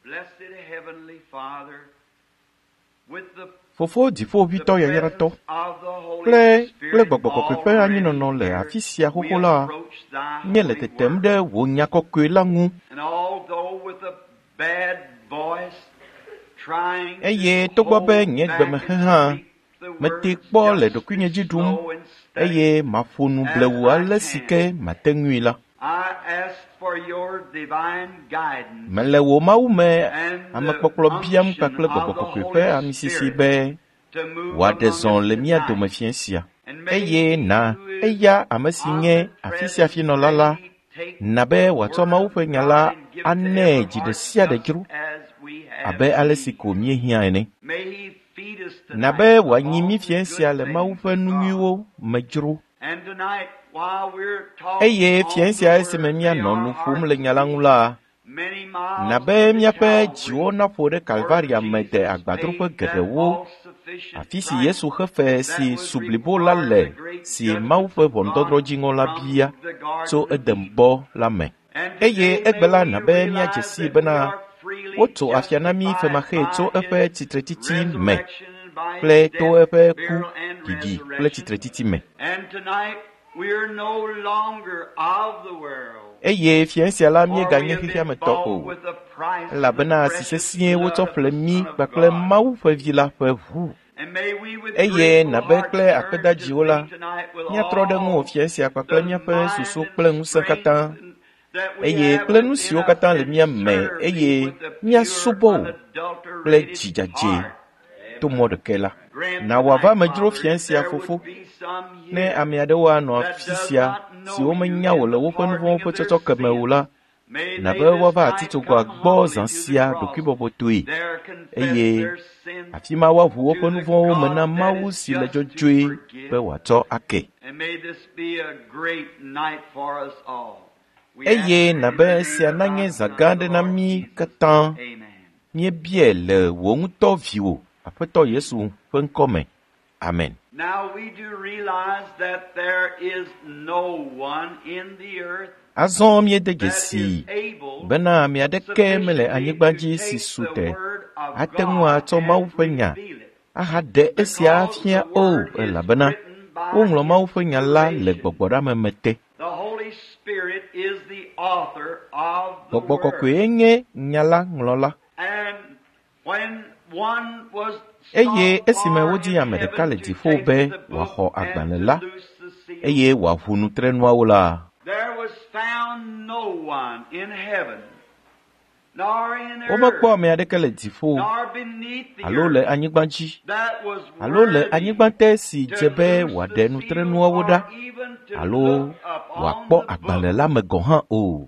Blessed Heavenly Father, with the Fofo difo vito ya yarato. of the Holy Kple Spirit gbɔgbɔkɔkɔƒe anyinɔnɔ le afi sia xoxo la, approach thy nye le holy tetem word. ɖe wò nya kɔkɔe la ŋu. And although with a bad voice, trying Eye to togbɔ be hold nye back gbemexe and hã, speak the mete words kpɔ le just ɖokuinye dzi as ɖum, slow and steady, eye maƒo nu blewu ale si ke mate ŋui la. I ask for your divine guidance Mele wò Mawu me and amekpɔkplɔ biam unction kpakple of the gbɔgbɔkɔkɔe Holy ƒeamisisi Spirit be to move wòaɖe among zɔ us le mía tonight. dome fia sia. And may Eye he na who is eya ame si nye afi sia afinɔla la, na be wòatsɔ Mawu ƒe nya la anɛ dzi ɖe sia ɖe dzro abe ale si ko míehiã ene. Na be wòanyi mí fia sia le Mawu ƒe nu nyuiwo me dzro. Eye fia sia esime míanɔ nu ƒom le nya la ŋu la, na be míaƒe dziwo naƒo ɖe Kalvaria me de agbadroƒe geɖewo, afi si Yesu xe fe si sublibo la le, si Mawu ƒe ʋɔnudɔdrɔ̃ dziŋɔ la bia tso Edem gbɔ la me. Eye egbe la na be míadze sii bena wotso afia na mí femaxe tso eƒe tsitretiti me kple to eƒe ku, ɖiɖi kple tsitretiti me. Eye fia sia la míeganye xexea me tɔ o, elabena asi sesĩe wotsɔ ƒle mí kpakple Mawu ƒe Vi la ƒe ʋu. Eye na be kple akpedadziwo la, míatrɔ ɖe ŋuwò fia sia kpakple míaƒe susu kple ŋusẽ katã, eye kple nu siwo katã le mía me, eye míasubɔ wò kple dzi dzadzɛ to mɔ ɖeke la. Na wòava me dzro fia sia Fofo, ne ame aɖewo anɔ afi sia siwo menya wò le woƒe nu vɔ̃wo ƒe tsɔtsɔke me o la, na be woava atitsogoa gbɔ zã sia ɖokuibɔbɔtɔe, eye afi ma woaʋu woƒe nu vɔ̃wo me na Mawu si le dzɔdzɔe be wòatsɔ ake. Eye na be esia nanye zã gã aɖe na mí katã, míebiae le wò ŋutɔ viwò Aƒetɔ Yesu ƒe ŋkɔ me. Amen. Now we do realize that there is no one in the earth Azɔ míede dzesii bena ame aɖeke mele anyigba dzi si su te ate ŋu atsɔ Mawu ƒe nya ahaɖe esia afia o, elabena woŋlɔ Mawu ƒe nya la le gbɔgbɔɖame me te. Gbɔgbɔ kɔkɔe nye nya la ŋlɔla. Eye esime wodzi ame ɖeka le dziƒo be wòaxɔ agbalẽ la, eye wòaʋu nutrenuawo la, womekpɔ ame aɖeke le dziƒo alo le anyigba dzi alo le anyigba te si dze be wòaɖe nutrenuawo ɖa alo wòakpɔ agbalẽ la me gɔ̃ hã o.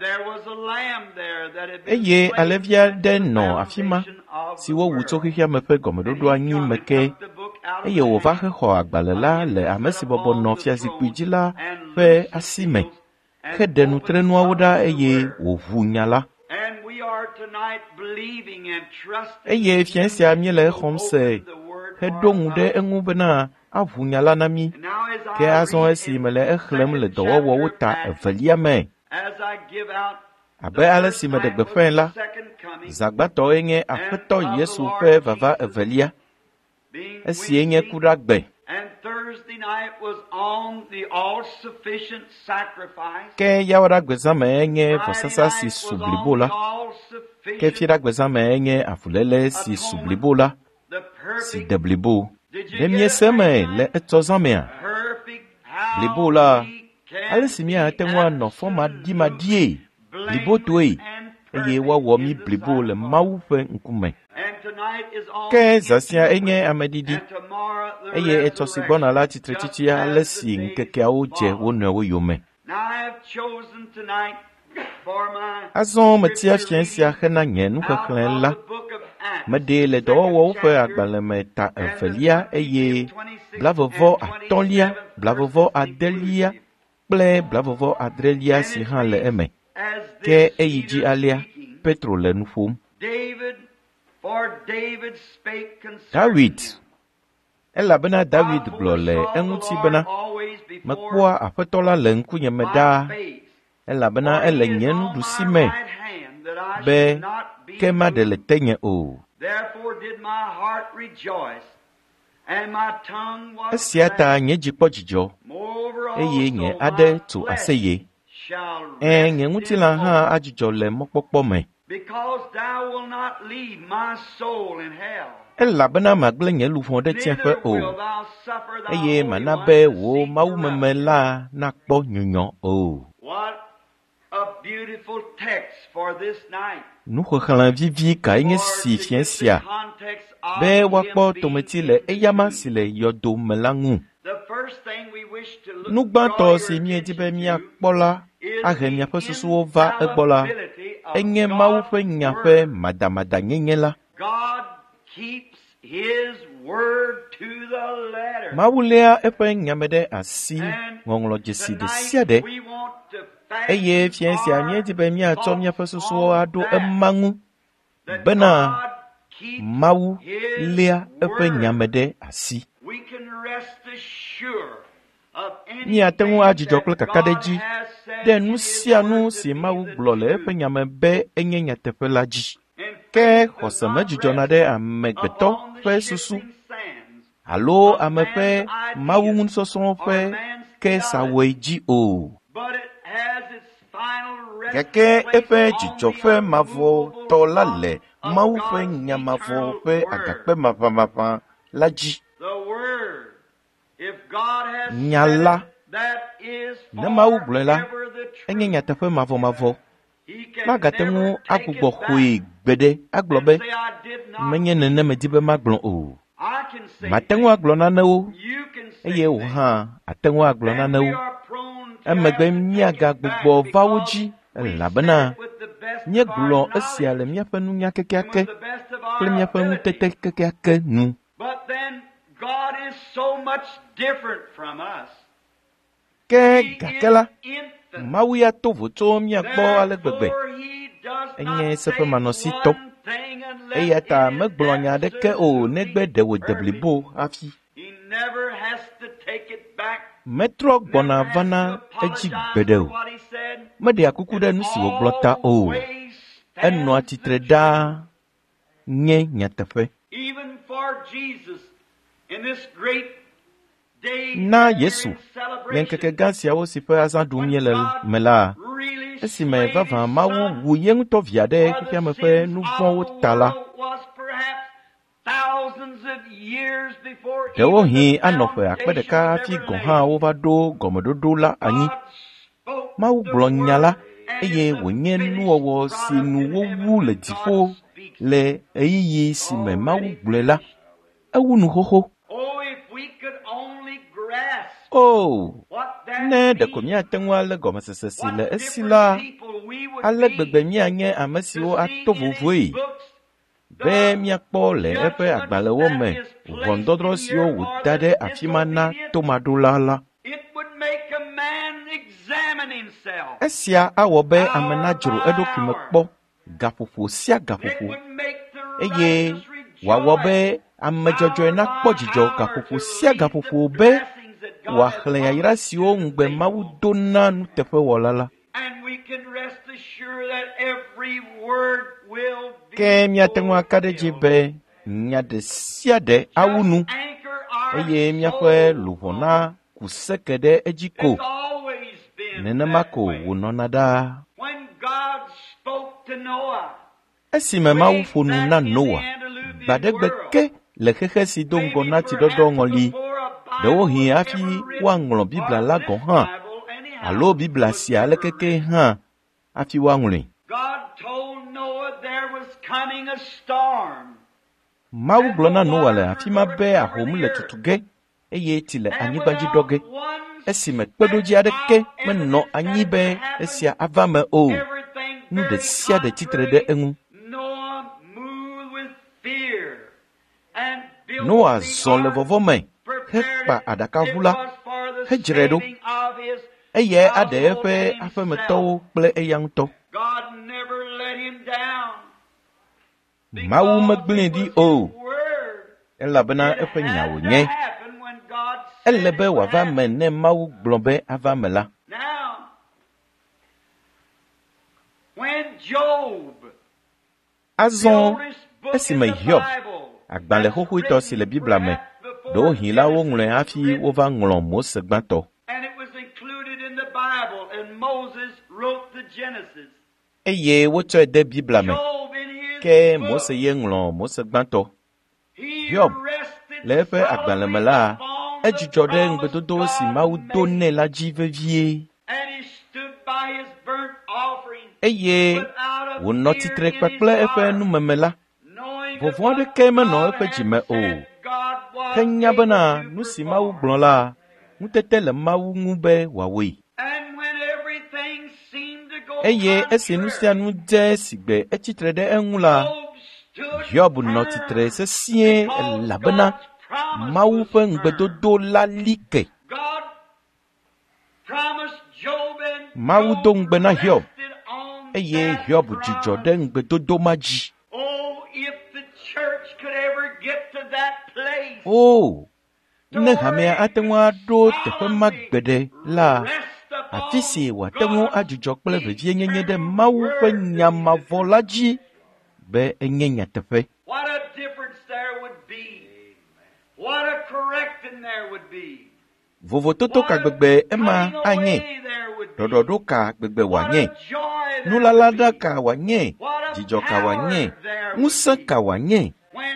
Eye alẽvi aɖe nɔ afi ma si wowu tso xexea me ƒe gɔmeɖoɖoa nyui me ke, eye wòva hexɔ agbalẽ la le ame si bɔbɔ nɔ fiazikpui dzi la ƒe asi me, heɖe nutrenuawo ɖa eye wòʋu nya la. Eye fia sia míele exɔm se heɖo ŋu ɖe eŋu bena aʋu nya la na mí, ke azɔ esi mele exlẽm le dɔwɔwɔwo ta evelia me, abe ale si meɖe gbeƒãe la, zãgbãtɔe nye Aƒetɔ Yesu ƒe vava evelia, esie nye kuɖagbe. Ke yawoɖagbezãme nye vɔsasa si su blibo la, ke fiɖagbezãme nye avuléle si su blibo la, si de blibo. Ne miese me le etsɔzãmea, blibo la, ale si míate ŋu anɔ fɔmaɖimaɖie, blibotoe, eye woawɔ mí blibo le Mawu ƒe ŋkume. Ke zã sia enye ameɖiɖi, eye etsɔ si gbɔna la tsitretiti ale si ŋkekeawo dze wo nɔewo yome. Azɔ metia fia sia hena nye nuxexlẽ la, meɖee le dɔwɔwɔwo ƒe agbalẽ me ta evelia, eye blavevɔ atɔ̃lia, blavevɔ adelia kple blavevɔ adrelia si hã le eme. Ke eyi dzi alea, Petro le nu ƒom. David, elabena David gblɔ le eŋuti bena, mekpɔa Aƒetɔ la le ŋkunye me ɖaa, elabena ele nye nuɖusime be ke ma de le tenye o. Esia ta nye jikpo jijo eye nye ade tu aseye nye ngutila ha ajijo le mokpokpo me elabena magle nye lufon de tienfe o eye mana be wo mawu meme la na kpo nyonyo o. Nous regardons vivi ka inge si fiensia be wakpo tometi le eyama sile yodo melangu. Nous banto si mie dibe mia kpola age mia pesusu ova egbola enye mawu fe nyafe madamada nyenyela. Mawu lea efe nyamede asi ngonglo jesi de siade eye fiensia mie dibe mia to mia pesusu ado emangu bena mawu lea efe nyamede asi. Ni atengu ajijo kle kakadeji de nusia nu si mawu glole efe nyamebe enye nyatefe laji ke hosame jijo na de amegbeto fe susu alo amefe mawu ngun soson fe ke saweji o. Keke efe jijo fe mavo to lale mawu fe nyamavo fe agakpe mapa laji nyala ne mawu glela enye nyatefe mavo magatengu agugbo hui gbede aglobe menye nene medibe maglon o. Matengu aglo nanewo eye wo ha atengu aglo nanewo emegbe miaga gbogbo vawoji labena nye glo esiale miafe nu nya kekeake kle miafe nu tete kekeake nu. God is so much different from us. Ke gakela mawu ya tovo to mia gbo alegbegbe enye sepe manosito eya ta megblɔnya ɖeke o negbe de wo deblibo afi metrɔ gbɔna vana edzi gbeɖe o meɖe akuku ɖe nu si wògblɔ ta o enɔ atsitre ɖaa nye nyateƒe. Na Yesu le nkeke gã siawo si ƒe azã ɖum míele me la esime vavã mawu wu ye ŋutɔ via ɖe xexea me ƒe nu vɔ̃wo ta la ɖewohĩ anɔ ƒe akpe ɖeka hafi gɔ̃ hã wova ɖo gɔmeɖoɖo la anyi. Mawu gblɔ nya la eye wònye nuwɔwɔ si nu wowu le dziƒo le ɣeyiɣi si me mawu gblɔe la ewu nu xoxo. Oh, ne ɖeko míate ŋu alé gɔmesese si le esi la, ale gbegbe míanye ame siwo ato vovoe be míakpɔ le eƒe agbalẽwo me ʋɔnudɔdrɔ̃ siwo wòda ɖe afi ma na tomaɖola la. Esia awɔ be ame nadzro eɖokui me kpɔ gaƒoƒo sia gaƒoƒo eye wòawɔ be ame dzɔdzɔe nakpɔ dzidzɔ gaƒoƒo sia gaƒoƒo be wòaxlẽ yayra siwo ŋugbe mawu do na nuteƒewɔla la. Ke míate ŋu aka ɖe dzi be nya ɖe sia ɖe awu nu eye míaƒe luʋɔ na ku seke ɖe edzi ko. Nenema ko wònɔna ɖaa. Esime mawu ƒo nu na Noa gba ɖe gbe ke le xexe si do ŋgɔ na tsiɖɔɖɔ ŋɔli ɖewohĩ hafi woaŋlɔ Biblia la gɔ̃ hã alo Biblia sia lekeke hã hafi woaŋlɔe. Mawu gblɔ na Noa le afi ma be ahom le tutu ge eye tsi le anyigba dzi ɖɔ ge esime kpeɖodzi aɖeke menɔ anyi be esia ava me o. Nu ɖe sia ɖe tsitre ɖe eŋu. Noa zɔ le vɔvɔ me hekpa aɖakaʋu la hedzrae ɖo eye aɖe eƒe aƒemetɔwo kple eya ŋutɔ. Mawu megblẽ ɖi o elabena eƒe nya wònye. Ele be wòava me ne Mawu gblɔ be ava me la. azon esime Hiob agbalẽ xoxoetɔ si le Biblia me ɖewo hilawo ŋlɔe hafi wova ŋlɔ Mose gbãtɔ. Eye wotsɔe de Biblia me ke Mose ye ŋlɔ Mose gbãtɔ. Hiob le eƒe agbalẽ me la edzudzɔ ɖe ŋugbedodo si Mawu do nɛ la dzi vevie. Eye wònɔ tsitre kpakple eƒe numeme la, vɔvɔ̃ aɖeke menɔ eƒe dzime o. Ke nya bena nu si Mawu gblɔ la, ŋutete le Mawu ŋu be wòawɔe. Eye esi nu sia nu dze sigbe etsitre ɖe eŋu la, Hiob nɔ tsitre sesĩe elabena Mawu ƒe ŋugbedodo la li ke. Mawu do ŋugbe na Hiob, eye Hiob dzudzɔ ɖe ŋugbedodo ma dzi. O, ne hamea ate ŋu aɖo teƒe ma gbeɖe la, afi si wòate ŋu adzudzɔ kple vevienyenye ɖe Mawu ƒe nya mavɔ la dzi be enye nyateƒe. Vovototo ka gbegbe ema anye, ɖɔɖɔɖo ka gbegbe wòanye, nulala ɖa ka wòanye, dzidzɔ ka wòanye, ŋusẽ ka wòanye.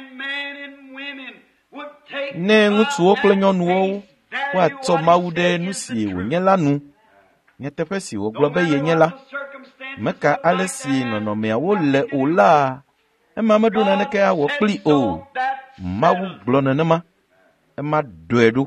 Ne ŋutsuwo kple nyɔnuwo woatsɔ Mawu ɖe nu si wònye la nu, nyateƒe si wògblɔ be yenye la, meka ale si nɔnɔmeawo le o la, ema meɖo naneke awɔ kpli o. Mawu gblɔ nenema, ema ɖɔe ɖo.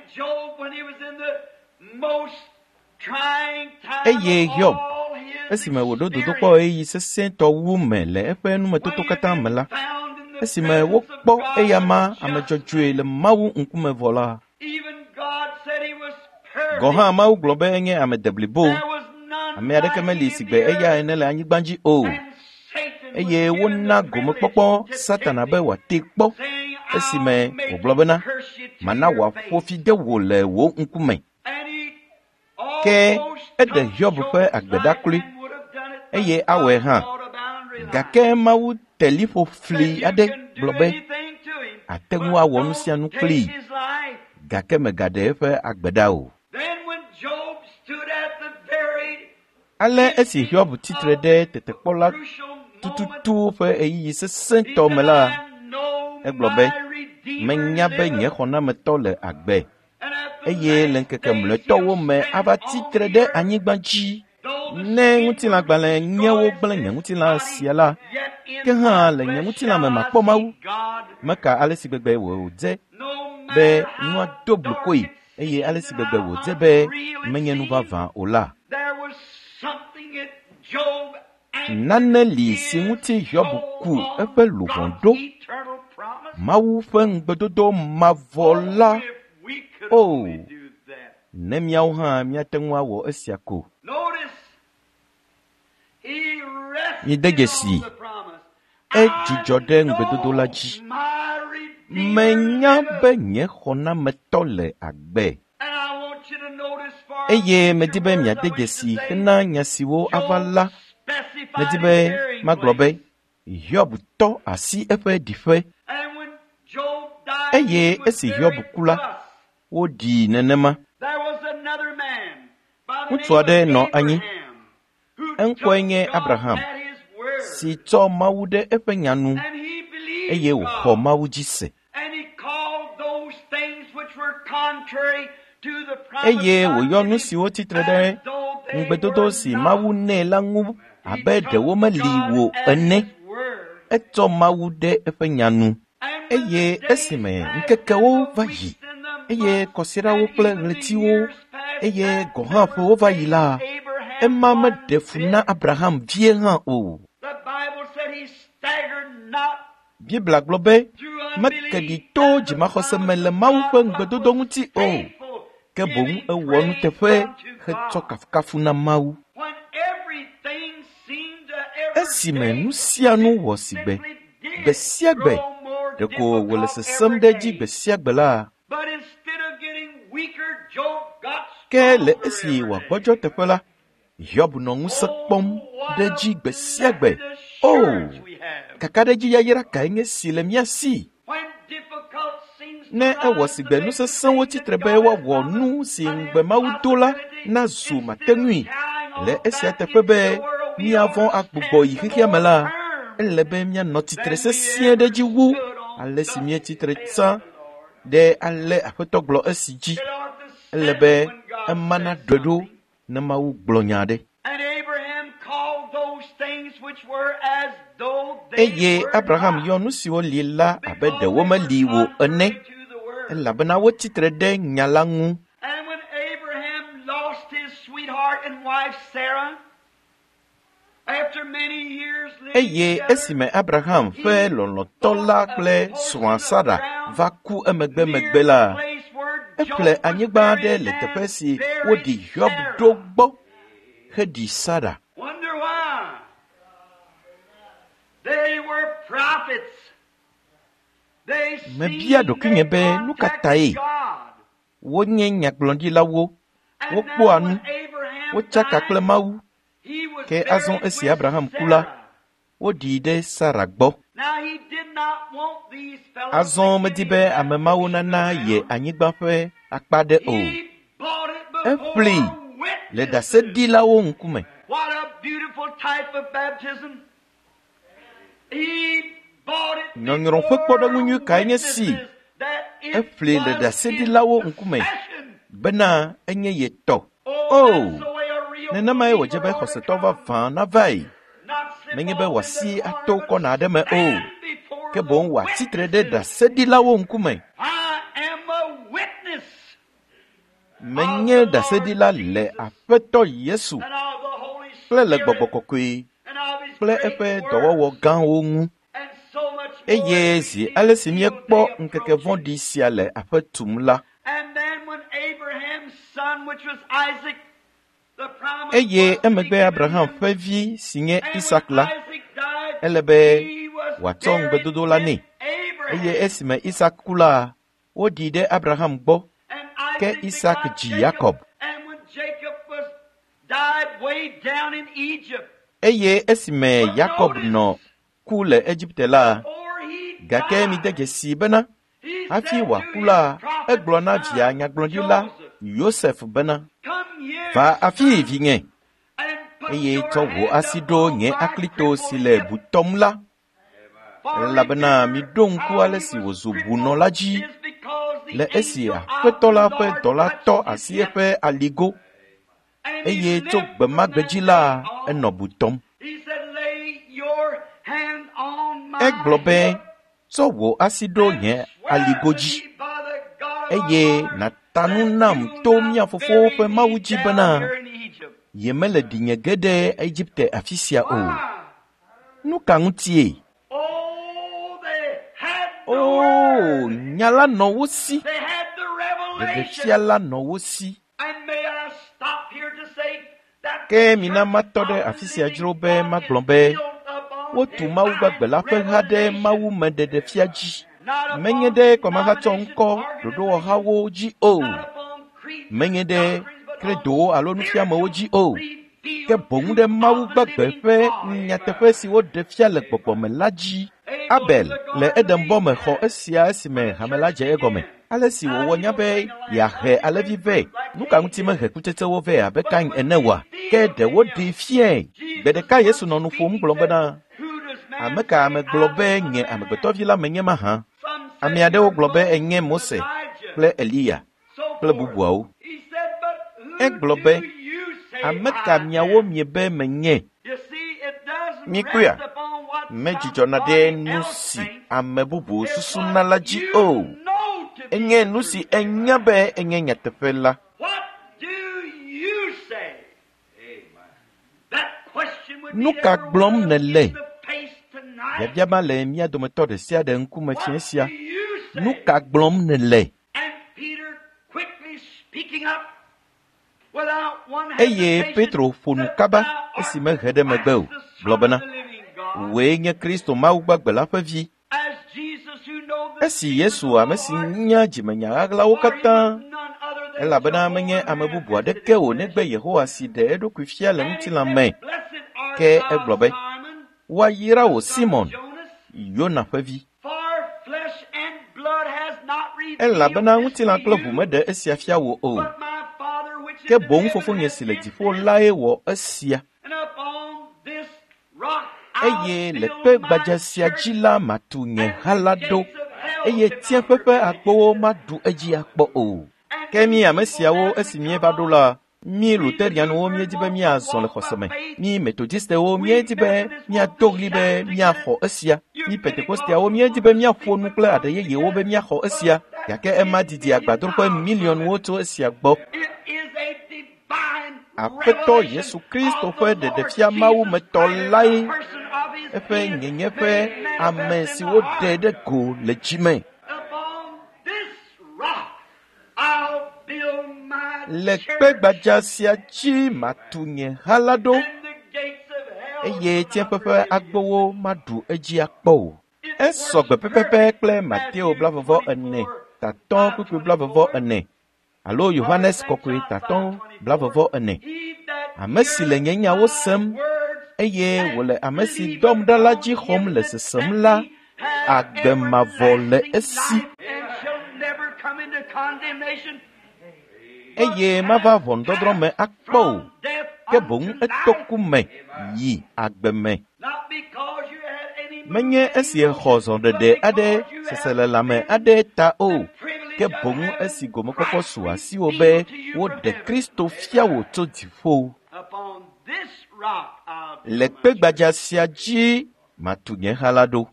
Eye Hiob, esime wòɖo dodokpɔ ɣeyiɣi sesẽtɔ wu me le eƒe numetoto katã me la, esime wokpɔ eya ma ame dzɔdzɔe le Mawu ŋkume vɔ la, gɔ̃ hã Mawu gblɔ be enye ame deblibo, ame aɖeke meli si gbe eya ene le anyigba dzi o. Eye wona gomekpɔkpɔ Satana be wòate kpɔ, esime wògblɔ bena, mana wòaƒo fi de wò le wò ŋkume. Ke eɖe Hiob ƒe agbeɖakloe, eye awɔe hã, gake Mawu te liƒo fli aɖe gblɔ be ate ŋu awɔ nu sia nu kplii, gake megaɖe eƒe agbe ɖa o. Ale esi Hiob titre ɖe tetekpɔla tututu ƒe ɣeyiɣi sesẽtɔ me la, egblɔ be, menya be nye xɔnametɔ le agbe, eye le ŋkeke mlɔetɔwo me ava titre ɖe anyigba dzi. Ne ŋutilãgbalẽ nyewo gblẽ nye ŋutilã sia la, ke hã le nye ŋutilã me makpɔ Mawu. Meka ale si gbegbe wòdze be nua do blokoe, eye ale si gbegbe wòdze be menye nu vavã o la. Nane li si ŋuti Hiob ku eƒe luʋɔ ɖo, Mawu ƒe ŋugbedodo mavɔ la. O, ne miawo hã miate ŋu awɔ esia ko. Mide dzesi, edzudzɔ ɖe ŋugbedodo la dzi. Menya be nye xɔnametɔ le agbe. Eye medi be miade dzesi hena nya siwo ava la. Medi be magblɔ be Hiob tɔ asi eƒe ɖiƒe. Eye esi Hiob ku la, woɖii nenema. Ŋutsu aɖe nɔ anyi, eŋkɔe nye Abraham, si tsɔ Mawu ɖe eƒe nya nu, eye wòxɔ Mawu dzi se. Eye wòyɔ nu siwo titre ɖe ŋugbedodo si Mawu nɛ la ŋu abe ɖewo meli wo ene. Etsɔ Mawu ɖe eƒe nya nu. Eye esime ŋkekewo va yi, eye kɔsiɖawo kple ɣletiwo, eye gɔ̃ hã ƒewo va yi la, ema meɖe fu na Abraham vie hã o. Biblia gblɔ be mekeɖi to dzimaxɔse me le Mawu ƒe ŋugbedodo ŋuti o, ke boŋ ewɔ nuteƒe hetsɔ kafukafu na Mawu. Esime nu sia nu wɔ sigbe, gbe sia gbe, ɖeko wòle sesẽm ɖe edzi gbe sia gbe la, ke le esi wòagbɔdzɔ teƒe la, Hiob nɔ ŋusẽ kpɔm ɖe edzi gbe sia gbe, assurance we have. Kakadeji ya yira ka nye si le mia si. When difficult seems Ne ewo sigbe nu se sanwo titrebe wa wonu si ngbe mawudola na zu matenui. Le esi atefebe mi avon akbubo yi mala. Elebe mia no titre se sien de jiwu. Ale si mie titre tsa de ale afeto glo esiji. Elebe emana dodo na mawu glonyade. And Abraham called those things which were as though they Eye were Abraham not. yonu si wo lila abede wo maliwo ene. Elabena wo titre de nyalangu. And when Abraham lost his sweetheart and wife Sarah, after many years living Eye together, esime Abraham fe lolotola kple swansara va ku emegbe la. Eple anyigba de le teƒe si wo di Hiob do gbɔ hedi Sara. Wonder why? They were prophets. They Mebia dokunye be nu katae. Wo nye nyagblɔɖilawo. Wo kpɔ anu. Wo tsaka kple Mawu. Ke azɔ esi Abraham ku la, wo ɖii ɖe Sara gbɔ. Azɔ medi be ame Mawu nana ye anyigba ƒe akpa ɖe o. Eƒli le ɖaseɖilawo ŋkume. What a beautiful type of baptism. He bought it. Nyɔnyrɔƒe kpɔɖeŋu nyui kae nye si. Eƒli le ɖaseɖilawo ŋkume bena enye ye tɔ. O, nenemae wòdze be xɔsetɔ vavã navae. Menye be wòasi ato kɔna aɖe me o. Ke boŋ wòatsitre ɖe ɖaseɖilawo ŋkume. Menye ɖaseɖila le Aƒetɔ Yesu kple le Gbɔgbɔ Kɔkɔe kple eƒe dɔwɔwɔ gãwo ŋu. Eye zi ale si miekpɔ ŋkeke vɔ̃ɖi sia le aƒe tum la. Eye emegbe Abraham ƒe vi si nye Isak la, ele be wòatsɔ ŋugbedodo la nɛ. Eye esime Isak ku la, woɖii ɖe Abraham gbɔ. Ke Isak dzi Jacob. Eye esime Jacob nɔ ku le Egypte la, gake mi de dzesi bena hafi wòaku la, egblɔ na via nyagblɔɖila Yosef bena, va afi vinye. Eye tsɔ wò asi ɖo nye aklito si le butɔm la. Elabena mi ɖo ŋku ale si wòzu bunɔ la dzi. Le esi Aƒetɔ la ƒe dɔla tɔ asi eƒe aligo. Eye tso gbe ma gbe dzi la, enɔ butɔm. Egblɔ be, tsɔ wò asi ɖo nye aligo dzi. Eye nàta nu nam to mía fofowo ƒe Mawu dzi bena, yemele ɖinye ge ɖe Egipte afi sia o. Nu ka ŋutie? Oh, nya la nɔ wo si. Ɖeɖefia la nɔ wo si. Ke mina matɔ ɖe afi sia dzro be magblɔ be, wotu Mawu gbagbe la ƒe ha ɖe Mawu me ɖeɖefia dzi. Menye ɖe kɔmahatsɔ ŋkɔ ɖoɖowɔhawo dzi o. Menye ɖe kredowo alo nufiamewo dzi o. Ke boŋ ɖe Mawu gbagbe ƒe nyateƒe si woɖe fia le gbɔgbɔme la dzi. Abel le Edembɔ me xɔ esia esime hame la dze egɔme. Ale si wòwɔ nya be yeahe alẽvi vɛ. Nu ka ŋuti mehe kutsetsewo vɛ abe Kain ene oa? Ke ɖewo ɖee fiae. Gbe ɖeka Yesu nɔ nu ƒom gblɔ bena, ame ka ame gblɔ be nye amegbetɔvi la menye mahã? Ame aɖewo gblɔ be enye Mose kple Eliya kple bubuawo. Egblɔ be, ame ka miawo mie be menye? Mikpɔa, medzidzɔna ɖe nu si ame bubu susuna la dzi o. Enye nu si enya be enye nyateƒe la. Nu ka gblɔm nèle? Biabiaba le mía dometɔ ɖe sia ɖe ŋkume fia sia. Nu ka gblɔm nèle? Eye Petro ƒo nu kaba esi mehe ɖe megbe o. Gblɔ bena, wòe nye Kristo Mawu gbagbe la ƒe vi. Esi Yesu ame si nya dzimenya ɣaɣlawo katã, elabena menye ame bubu aɖeke o negbe Yehowa si ɖe eɖokui fia le ŋutilã me. Ke egblɔ be, wayira wo Simon, Yona ƒe vi. Elabena ŋutilã kple ʋu meɖe esia fia wò o, ke boŋ Fofonye si le dziƒo lae wɔ esia. Eye le kpe gbadza sia dzi la matu nye ha la ɖo, eye tiẽƒe ƒe agbowo maɖu edzi akpɔ o. Ke mí ame siawo esi míeva ɖo la, mí Luterianwo míedi be míazɔ le xɔse me, mí Methodistewo míedi be míado ɣli be míaxɔ esia, mí Pentekosteawo míedi be míaƒo nu kple aɖe yeyewo be míaxɔ esia, gake ema didi agbadroƒe milionwo tso esia gbɔ. Aƒetɔ Yesu Kristo ƒe ɖeɖefia Mawu metɔ lae eƒe nyenye ƒe ame si woɖe ɖe go le dzime. Le kpe gbadza sia dzi matu nye ha la ɖo, eye tiẽƒe ƒe agbowo maɖu edzi akpɔ o. Esɔ gbe pɛpɛpɛ kple Mateo 24, 24, alo Yohanes kɔkɔe 24. Ame si le nye nyawo sem, eye wòle ame si dɔm ɖa la dzi xɔm le sesem la, agbe mavɔ le esi. Eye mava ʋɔnudɔdrɔ̃ me akpɔ o, ke boŋ eto ku me yi agbe me. Menye esi exɔ zɔɖeɖe aɖe seselelãme aɖe ta o, ke boŋ esi gomekpɔkpɔ su asiwò be woɖe Kristo fia wò tso dziƒo. Le kpe gbadza sia dzi matu nye ha la ɖo.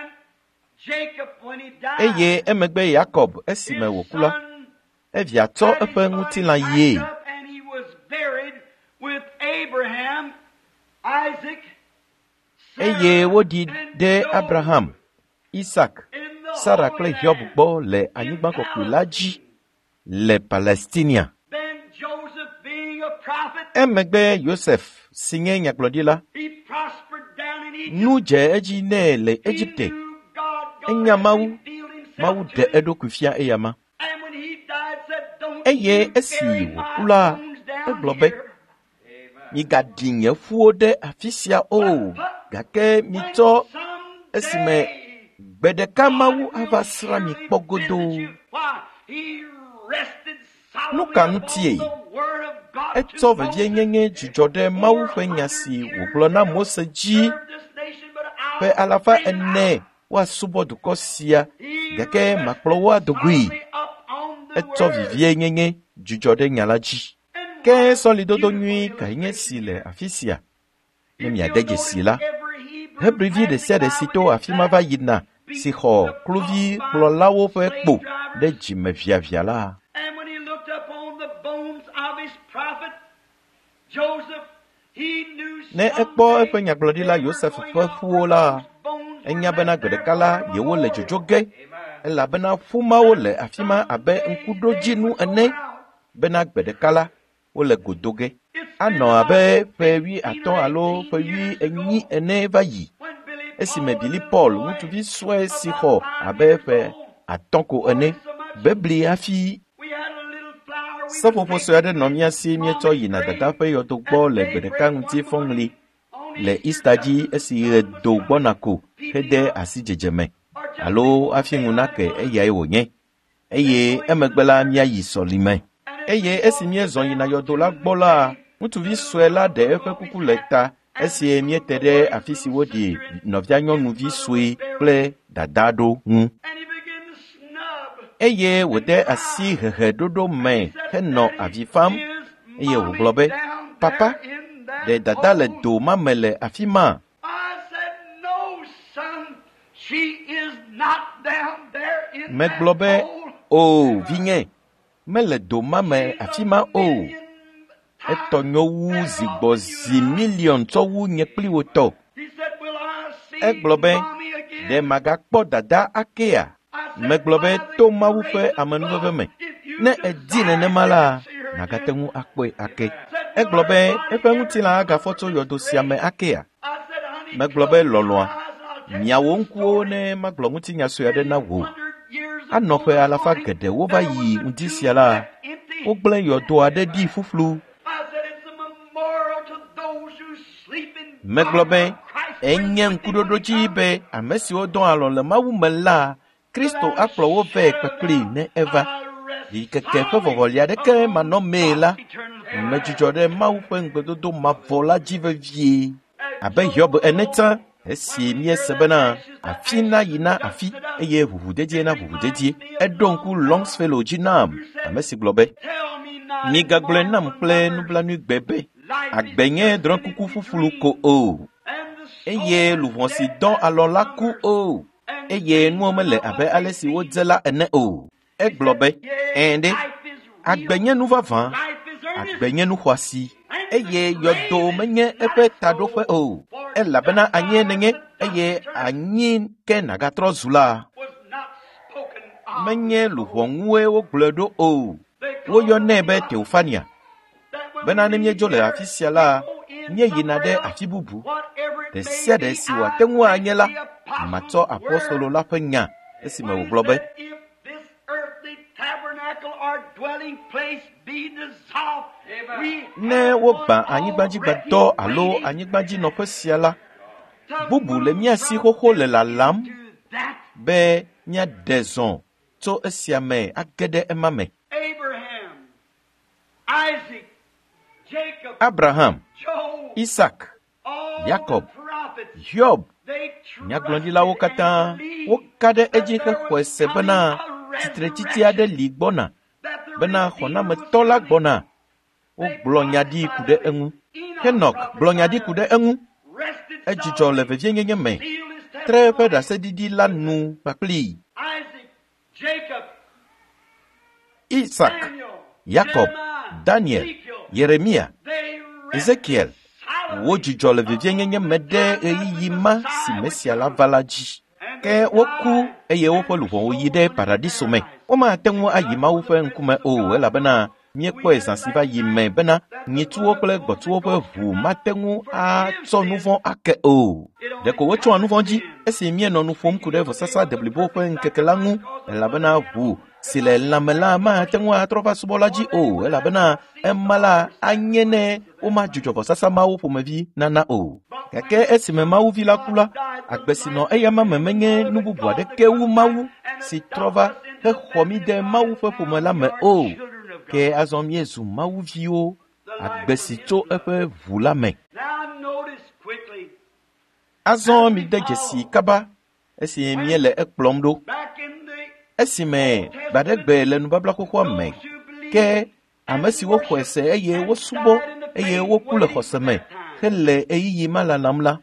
Eye emegbe Yakob esime wòku la, evia tsɔ eƒe ŋutilã yie. Eye woɖi ɖe Abraham, Isak, Sara kple Hiob gbɔ le anyigba kɔkɔe la dzi le Palestinia. Emegbe Yosef si nye nyagblɔɖila, nu dze edzi nɛ le Egipte. Enya Mawu, Mawu ɖe eɖokui fia eyama. Eye esi wòku la, egblɔ be, migaɖi nye ƒuwo ɖe afi sia o, gake mitsɔ esime gbe ɖeka Mawu ava sra mi kpɔ godoo. Nu ka ŋutie? Etsɔ vevie nyenye dzudzɔ ɖe Mawu ƒe nya si wògblɔ na Mose dzi ƒe 400 woasubɔ dukɔ sia, gake makplɔ wo adogoe. Etsɔ vivie nyenye dzudzɔ ɖe nya la dzi. Ke sɔlidodo nyui kae nye si le afi sia. Ne miade dzesi la, Hebrivi ɖe sia ɖe si to afi ma va yina si xɔ kluvi kplɔlawo ƒe kpo ɖe dzime viavia la. Ne ekpɔ eƒe nyagblɔɖila Yosef ƒe ƒuwo la, enya bena gbe ɖeka la yewo le dzodzo ge, elabena ƒu mawo le afi ma abe ŋkuɖodzinu ene, bena gbe ɖeka la wole godo ge. Anɔ abe ƒe 15 alo ƒe 18 ene va yi, esime Billy Paul, ŋutsuvi sue si xɔ abe ƒe 5 ko ene, bebli hafi. Seƒoƒo sue aɖe nɔ mía si míetsɔ yina dada ƒe yɔdo gbɔ le gbe ɖeka ŋuti fɔŋli le Easter dzi esi ɣe do gbɔna ko hede asi dzedzeme alo afi ŋu nake eyae wònye. Eye emegbe la míayi sɔlime. Eye esi míezɔ yina yɔdo la gbɔ la, ŋutsuvi sue la ɖe eƒe kuku le ta esi míete ɖe afi si woɖi nɔvia nyɔnuvi sue kple dada ɖo ŋu. Eye wòde asi hehe ɖoɖo me henɔ avi fam, eye wògblɔ be, papa, ɖe dada le do ma me le afi ma? Megblɔ be, o vinye, mele do ma me afi ma o. Etɔ nyo wu zigbɔ zi million tsɔ wu nye kpli wo tɔ. Egblɔ be, ɖe magakpɔ dada akea? Megblɔ be to Mawu ƒe amenuveve me, ne edi nenema la, magate ŋu akpɔe ake. Egblɔ be eƒe ŋutilã agafɔ tso yɔdo sia me akea? Megblɔ be lɔlɔa, miawo ŋkuwo ne magblɔ ŋutinya sue aɖe na wo. Anɔ ƒe 200 wova yi ŋdi sia la, wogblẽ yɔdo aɖe ɖi ƒuƒlu. Megblɔ be enye nkudodo dzi be ame siwo dɔ alɔ le Mawu me la, Kristo akplɔ wo vɛ kpekpli ne eva. Yi keke ƒe vɔvɔli aɖeke manɔ mee la, medzudzɔ ɖe Mawu ƒe ŋugbedodo mavɔ la dzi vevie. Abe Hiob ene tsã, esi miese bena afi na yi na afi, eye ʋuʋudedie na ʋuʋudedie. Eɖo ŋku Longfellow dzi nam, ame si gblɔ be, migagblɔe nam kple nublanuigbe be, agbe nye drɔ̃kuku ƒuƒlu ko o, eye luʋɔ si dɔ alɔ la ku o, eye nuwo mele abe ale si wodze la ene o. Egblɔ be, ɛ̃ɖe, agbe nye nu vavã, agbe nye nu xɔasi, eye yɔdo menye eƒe taɖoƒe o, elabena anyi nenye, eye anyi ke nagatrɔ zu la. Menye luʋɔŋue wogblɔe ɖo o, woyɔnɛ be Teofania. Bena ne míedzo le afi sia la, míeyina ɖe afi bubu. Ɖe sia ɖe si wòate ŋu anye la, matsɔ apostolo la ƒe nya, esime wògblɔ be, ne wogbã anyigbadzigbadɔ alo anyigbadzinɔƒe sia la, bubu le mía si xoxo le lalam be míaɖe zɔ tso esia me age ɖe ema me. Abraham, Isaac, Jacob, Hiob, nyagblɔɖilawo katã woka ɖe edzi hexɔe se bena tsitretsitsi aɖe li gbɔna, bena xɔnametɔ la gbɔna. Wogblɔ nya ɖi ku ɖe eŋu. Henok gblɔ nya ɖi ku ɖe eŋu. Edzudzɔ le vevienyenye me. Tre ƒe ɖaseɖiɖi la nu kpakplii. Isaac, Jacob, Daniel, Yeremia, Ezekiel, wodzudzɔ le vevienyenye me ɖe ɣeyiɣi ma si Mesia la va la dzi. Ke woku eye woƒe luʋɔwo yi ɖe paradiso me. Womate ŋu ayi Mawu ƒe ŋkume o, elabena míekpɔe zã si va yi me bena nyituwo kple gbɔtuwo ƒe ʋu mate ŋu atsɔ nu vɔ̃ ake o. Ɖeko wotsɔa nu vɔ̃ dzi esi míenɔ nu ƒom ku ɖe vɔsasa de blibo ƒe ŋkeke la ŋu, elabena ʋu si le lãme la mate ŋu atrɔ va subɔ la dzi o, elabena ema la anye ne womadzudzɔ vɔsasa mawo ƒomevi nana o. Gake esime Mawu vi la ku la, agbe si nɔ eya ma me menye nu bubu aɖeke wu Mawu si trɔ va hexɔ mi de Mawu ƒe ƒome la me o. Ke azɔ miezu Mawu viwo, agbe si tso eƒe ʋu la me. Azɔ mi de dzesi kaba, esi miele ekplɔm ɖo. Esime gbaɖegbe le nubabla xoxoa me, ke ame siwo xɔe se eye wosubɔ eye woku le xɔse me hele ɣeyiɣi ma lalam la.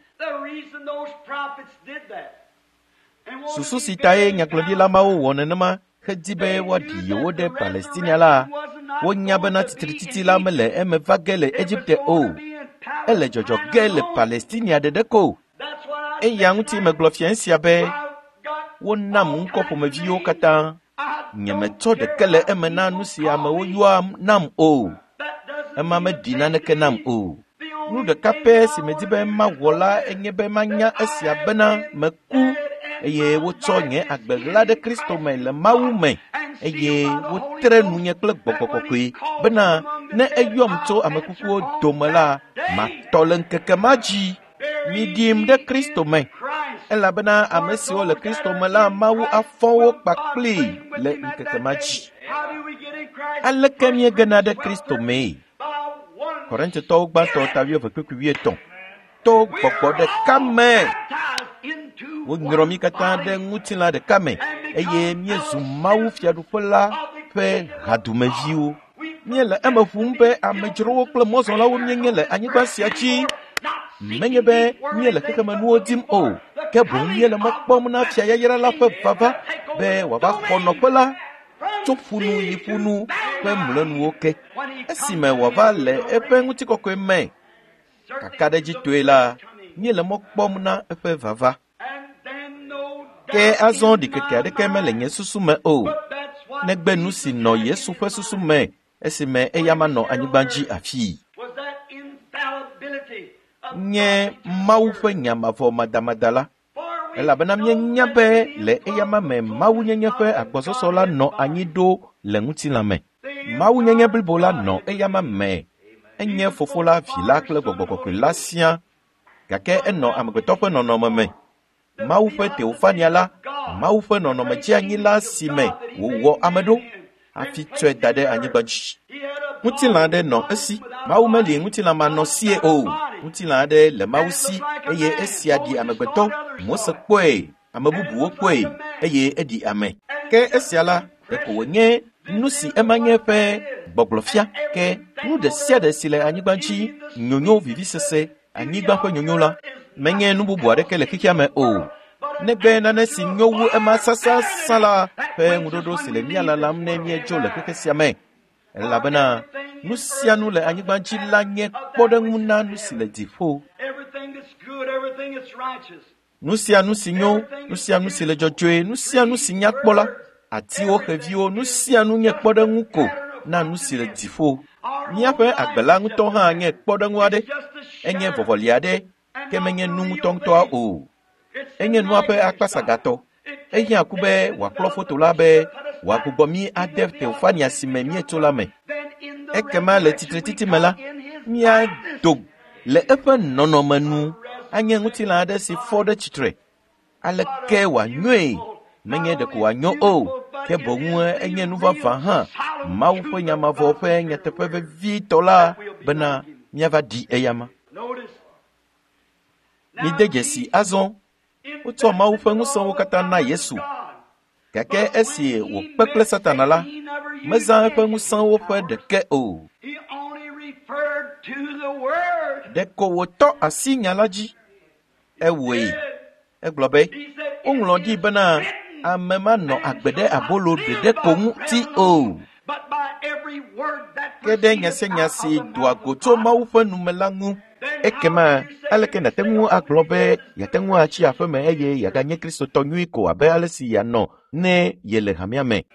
Susu si tae nyagblɔɖila mawo wɔ nenema hedi be woaɖi yewo ɖe Palestina la, wonya bena titritsitsi la mele eme va ge le Egipte o, ele dzɔdzɔ ge le Palestina ɖeɖe ko. Eya ŋuti megblɔ fia sia be wonam ŋkɔ ƒomeviwo katã, nyemetsɔ ɖeke le eme na nu si amewo yɔa nam o, ema meɖi naneke nam o. Nu ɖeka pɛ si medi be mawɔ la enye be manya esia bena meku, eye wotsɔ nye agbe ɣla ɖe Kristo me le Mawu me, eye wotre nunye kple Gbɔgbɔ Kɔkɔe bena ne eyɔm tso ame kukuwo dome la, matɔ le ŋkeke ma dzi. Miɖim ɖe Kristo me, elabena ame siwo le Kristo me la, Mawu afɔ wo kpakpli le ŋkeke ma dzi. Aleke miegena ɖe Kristo me? Korintitɔwo gbãtɔ 12:13. To gbɔgbɔ ɖeka me. Wonyrɔ mi katã ɖe ŋutilã ɖeka me, eye miezu Mawu fiaɖuƒe la ƒe hadumeviwo. Miele eme ƒum be amedzrowo kple mɔzɔlawo mienye le anyigba sia dzi. Menye be miele xexemenuwo dim o, ke boŋ miele mɔ kpɔm na fia yayra la ƒe vava be wòava xɔ nɔƒe la tso ƒunu yi ƒunu ƒe mlɔenuwo ke. Esime wòava le eƒe ŋutikɔkɔe me kaka ɖe dzi toe la, miele mɔ kpɔm na eƒe vava. Ke azɔ ɖikeke aɖeke mele nye susu me o, negbe nu si nɔ Yesu ƒe susu me esime eya ma nɔ anyigba dzi afii. Nye Mawu ƒe nyamavɔ madamada la, elabena mienya be le eya ma me Mawu nyenye ƒe agbɔsɔsɔ la nɔ anyi ɖo le ŋutilã me. Mawu nyenye blibo la nɔ eya ma me. Enye Fofo la, Vi la kple Gbɔgbɔ Kɔkɔe la siaa. gake enɔ amegbetɔ ƒe nɔnɔme me. Mawu ƒe teofania la, Mawu ƒe nɔnɔme dzeanyi la si me wòwɔ ame ɖo hafi tsɔe da ɖe anyigba dzi. Ŋutilã aɖe nɔ esi. Mawu meli ŋutilã manɔ sie o. Ŋutilã aɖe le Mawu si eye esia ɖi amegbetɔ. Mose kpɔe, ame bubuwo kpɔe eye eɖi ame. Ke esia la, ɖeko wònye nu si emanye ƒe gbɔgblɔfia, ke nu ɖe sia ɖe si le anyigba dzi, nyonyo vivisese, anyigba ƒe nyonyo la, menye nu bubu aɖeke le xexea me o. Negbe nane si nyo wu ema sasasa la ƒe ŋuɖoɖo si le mía lalam ne míedzo le xexe sia me. Elabena nu sia nu le anyigba dzi la nye kpɔɖeŋu na nu si le dziƒo. Nu sia nu si nyo, nu sia nu si le dzɔdzɔe, nu sia nu si nya kpɔ la, atiwo, xeviwo, nu sia nu nye kpɔɖeŋu ko na nu si le dziƒo. Míaƒe agbe la ŋutɔ hã nye kpɔɖeŋu aɖe, enye vɔvɔli aɖe, ke menye nu ŋutɔŋutɔa o. Enye nua ƒe akpasagatɔ. Ehiã ku be wòakplɔ foto la be wòagbugbɔ mí ade teofania si me míetso la me. Ekema le titretiti me la, míado le eƒe nɔnɔme nu. Anye ŋutilã aɖe si fɔ ɖe tsitre. Aleke wòanyoe, menye ɖeko wòanyo o, ke boŋu enye nu vavã hã. Mawu ƒe nyamavɔ ƒe nyateƒe vevitɔ la bena míava ɖi eyama. Mide dzesi azɔ. Wotsɔ Mawu ƒe ŋusẽwo katã na Yesu. Gake esi wòkpe kple Satana la, mezã eƒe ŋusẽwo ƒe ɖeke o. Ɖeko wòtɔ asi nya la dzi. Ewɔe. Egblɔ be, woŋlɔ ɖi bena ame manɔ agbe ɖe abolo ɖeɖe ko ŋuti o. Ke ɖe nya sia nya si doa go tso Mawu ƒe nume la ŋu. Ekema, aleke nate ŋu agblɔ be yate ŋu atsi aƒe me eye yaganye kristotɔ nyui ko abe ale si yanɔ ne yele hamia me.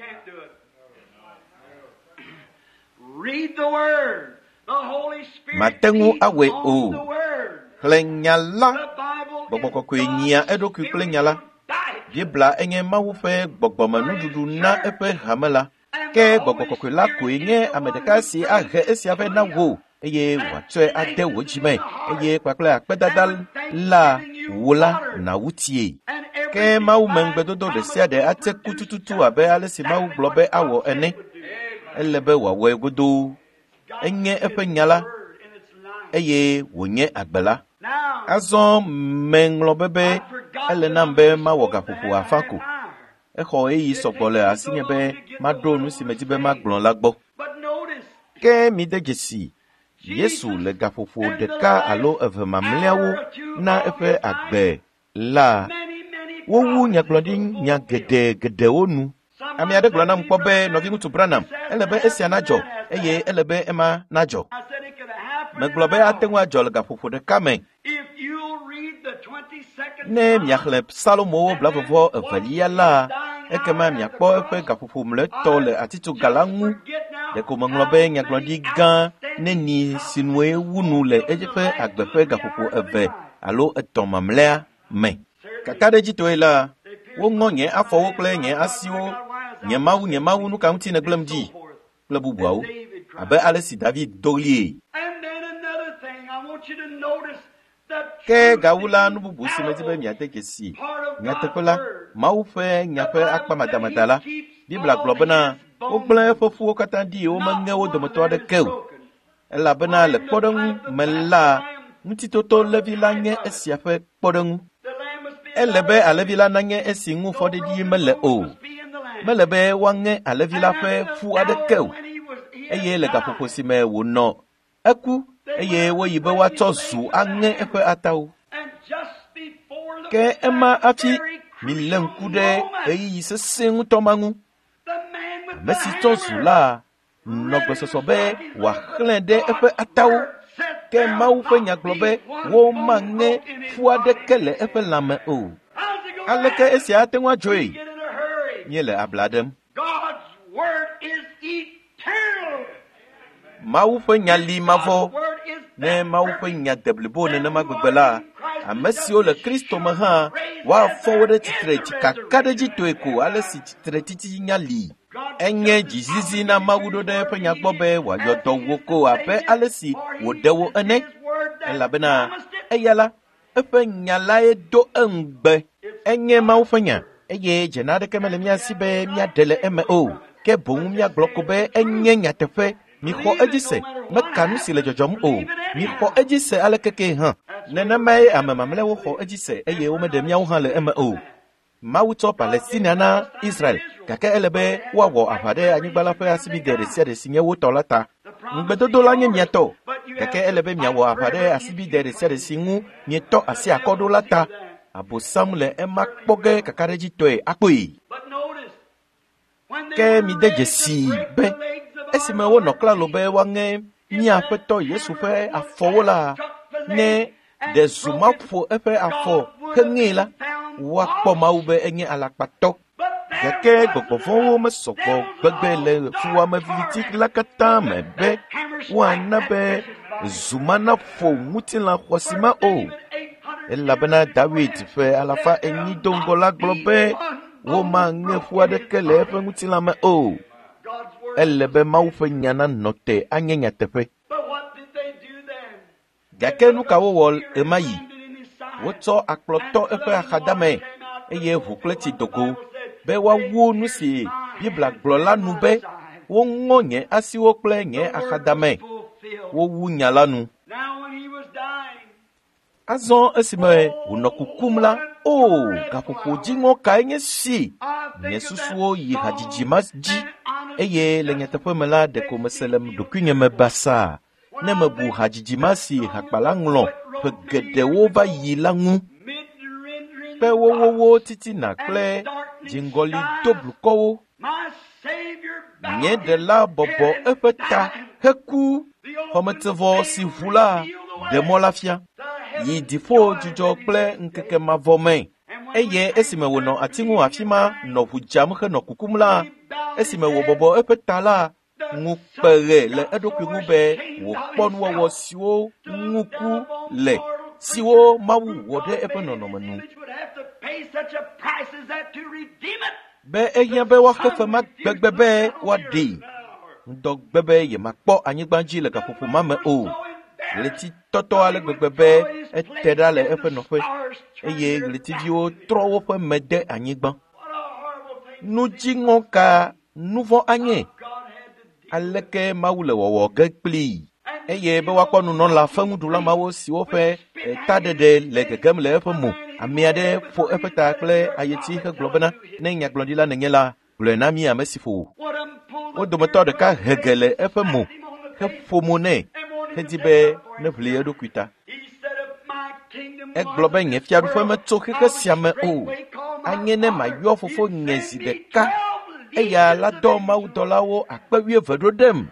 Mate ŋu awɔe o. Xlẽ nya la, Gbɔgbɔ Kɔkɔe nyia eɖokui kple nya la. Bibla enye Mawu ƒe gbɔgbɔme nuɖuɖu na eƒe hame la. Ke Gbɔgbɔ Kɔkɔe la koe nye ame ɖeka si ahe esia ƒe na wo. Eye wòatsɔe ade wò dzime, eye kpakple akpedada la wò la nàwutie. Ke Mawu me ŋugbedodo ɖe sia ɖe ate ku tututu abe ale si Mawu gblɔ be awɔ ene. Ele be wòawɔe godoo. Enye eƒe nya la, eye wònye agbe la. Azɔ meŋlɔ bebe ele nam be mawɔ gaƒoƒo afã ko. Exɔ eyi sɔgbɔ le asinye be maɖo nu si medi be magblɔ la gbɔ. Ke mide dzesi. Yesu le gaƒoƒo ɖeka alo eve mamlɛawo na eƒe agbe la, wowu nyagblɔɖi nya geɖewo nu. Ame aɖe gblɔ nam kpɔ be nɔvi ŋutsu Branham, ele be esia nadzɔ, eye ele be ema nadzɔ. Megblɔ be ate ŋu adzɔ le gaƒoƒo ɖeka me. Ne miaxlẽ Salomowo blavɔvɔ evelia la, ekema miakpɔ eƒe gaƒoƒo mlɔetɔ le atitsoga la ŋu. Ɖeko meŋlɔ be nyagblɔɖi gã neni sinue wunu le eƒe agbe ƒe gaƒoƒo eve alo etɔ̃ mamlɛa me. Kakaɖedzitɔe la, woŋɔ nye afɔwo kple nye asiwo, nye Mawu nu ka ŋuti negblẽm dzi kple bubuawo, abe ale si David dolie. Ke gawu la nu bubu si medi be miade dzesi. Nyateƒe la, Mawu ƒe nya ƒe akpa madamada la, Bibla gblɔ bena wogblẽ eƒe ƒuwo katã ɖi womeŋe wo dometɔ aɖeke o. Elabena le kpɔɖeŋu me la, ŋutitoto levi la nye esia ƒe kpɔɖeŋu. Ele be alevi la nanye esi ŋu fɔɖiɖi mele o. Mele be woaŋe alevi la ƒe ƒu aɖeke o. Eye le gaƒoƒo si me wònɔ, eku, eye woyi be woatsɔ zu aŋe eƒe atawo. Ke ema afi milé ŋku ɖe ɣeyiɣi sesẽ ŋutɔ ma ŋu. Ame si tsɔ zu la, nɔ gbɔsɔsɔ be wòaxlẽ ɖe eƒe atawo. Ke Mawu ƒe nya gblɔ be womaŋe ƒu aɖeke le eƒe lãme o. Aleke esia ate ŋu adzɔe? Míele abla ɖem. Mawu ƒe nya li mavɔ. Ne Mawu ƒe nya de blibo nenema gbegbe la, ame siwo le Kristo me hã, woafɔ wo ɖe tsitre tsikaka ɖe dzitoe ko, ale si tsitre titi nya li. Enye dzizizi na Mawu ɖo ɖe eƒe nya gbɔ be wòayɔ dɔ wo ko abe ale si wòɖe wo ene. elabena eyala efe nyala edo engbe enye mawu fenya eye jenade kemele mia sibe mia dele eme o ke boŋu mia gloko be enye nyatefe mi xɔ edzi se meka nu si le dzɔdzɔm o mi xɔ edzi se ale keke hã nenemae ame mamlɛwo xɔ edzi se eye womeɖe miawo hã le eme o Mawu tsɔ Palestina na Israel gake ele be woawɔ aʋa ɖe anyigba la ƒe asibidɛ ɖe sia ɖe si nye wotɔ la ta ŋugbedodo la nye miatɔ gake ele be miawɔ aʋa ɖe asibidɛ ɖe sia ɖe si ŋu mietɔ asi akɔ ɖo la ta abosam le ema kpɔ ge kaka ɖe dzi tɔe akpoe ke mi de dzesi be esime wonɔ klalo be woaŋe mia Aƒetɔ Yesu ƒe afɔwo la ne ɖe zu maƒo eƒe afɔ heŋee la woakpɔ Mawu be enye alakpatɔ gake gbɔgbɔvɔwo mesɔgbɔ gbegbe le fuwame viviti la katã me be woana be zuma naƒo ŋutilã xɔsi ma o elabena David ƒe 800 la gblɔ be womaŋe ƒu aɖeke le eƒe ŋutilã me o ele be Mawu ƒe nya nanɔ te anye nyateƒe gake nu ka wowɔ ema yi wotsɔ akplɔtɔ eƒe axadame eye ʋu kple tsi dogo be woawo nu si Biblia gblɔ la nu be woŋɔ nye asiwo kple nye axadame wowu nya la nu azɔ esime wònɔ kukum la gaƒoƒo dziŋɔ kae nye si nye susuwo yi hadzidzi ma dzi eye le nyateƒe me la ɖeko mese le ɖokuinye me basa ne mebu hadzidzi ma si hakpala ŋlɔ ƒe geɖewo va yi la ŋu pe wowowo titina kple dziŋgɔli do blukɔwo nye ɖela bɔbɔ eƒe ta heku xɔmetevɔ si ʋu la ɖe mɔ la fia yi dziƒo dzudzɔ kple ŋkeke mavɔ me eye esime wònɔ ati ŋu afi ma nɔ ʋu dzam henɔ kukum la esime wòbɔbɔ eƒe ta la ŋu kpe ɣe le eɖokui ŋu be wòkpɔ nuwɔwɔ siwo ŋuku le siwo Mawu wɔ ɖe eƒe nɔnɔme nu be ehiã be woaxe fe ma gbegbe be woaɖee ŋdɔ gbe be yemakpɔ anyigba dzi le gaƒoƒo ma me o ɣleti tɔtɔ ale gbegbe be ete ɖa le eƒe nɔƒe eye ɣletiviwo trɔ woƒe me de anyigba nu dziŋɔ ka nuvɔ anye aleke Mawu le wɔwɔ ge kplii eye be woakpɔ nunɔla feŋuɖula mawo siwo ƒe taɖeɖe le gegem le eƒe mo ame aɖe ƒo eƒe ta kple ayeti hegblɔ bena ne nyagblɔɖila nenye la gblɔe na mí ame si ƒo wo dometɔ ɖeka hege le eƒe mo heƒo mo nɛ hedi be ne ʋli eɖokui ta egblɔ be nye fiaɖuƒe metso xexe sia me o anye ne mayɔ fofo nye zi ɖeka eya la dɔ mawudɔlawo 12,000 ɖo ɖem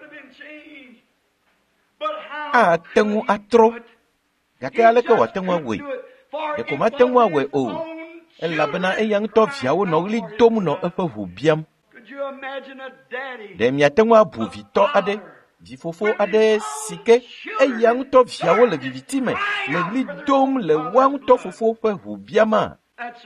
ate ŋu atrɔ gake aleke wòate ŋu awɔe ɖeko mate ŋu awɔe o elabena eya ŋutɔ viawo nɔ ɣli dom nɔ eƒe ʋu biam ɖe miate ŋu abu vitɔ aɖe vifofo aɖe si ke eya ŋutɔ viawo le viviti me le ɣli dom le woa ŋutɔ fofo ƒe ʋu biama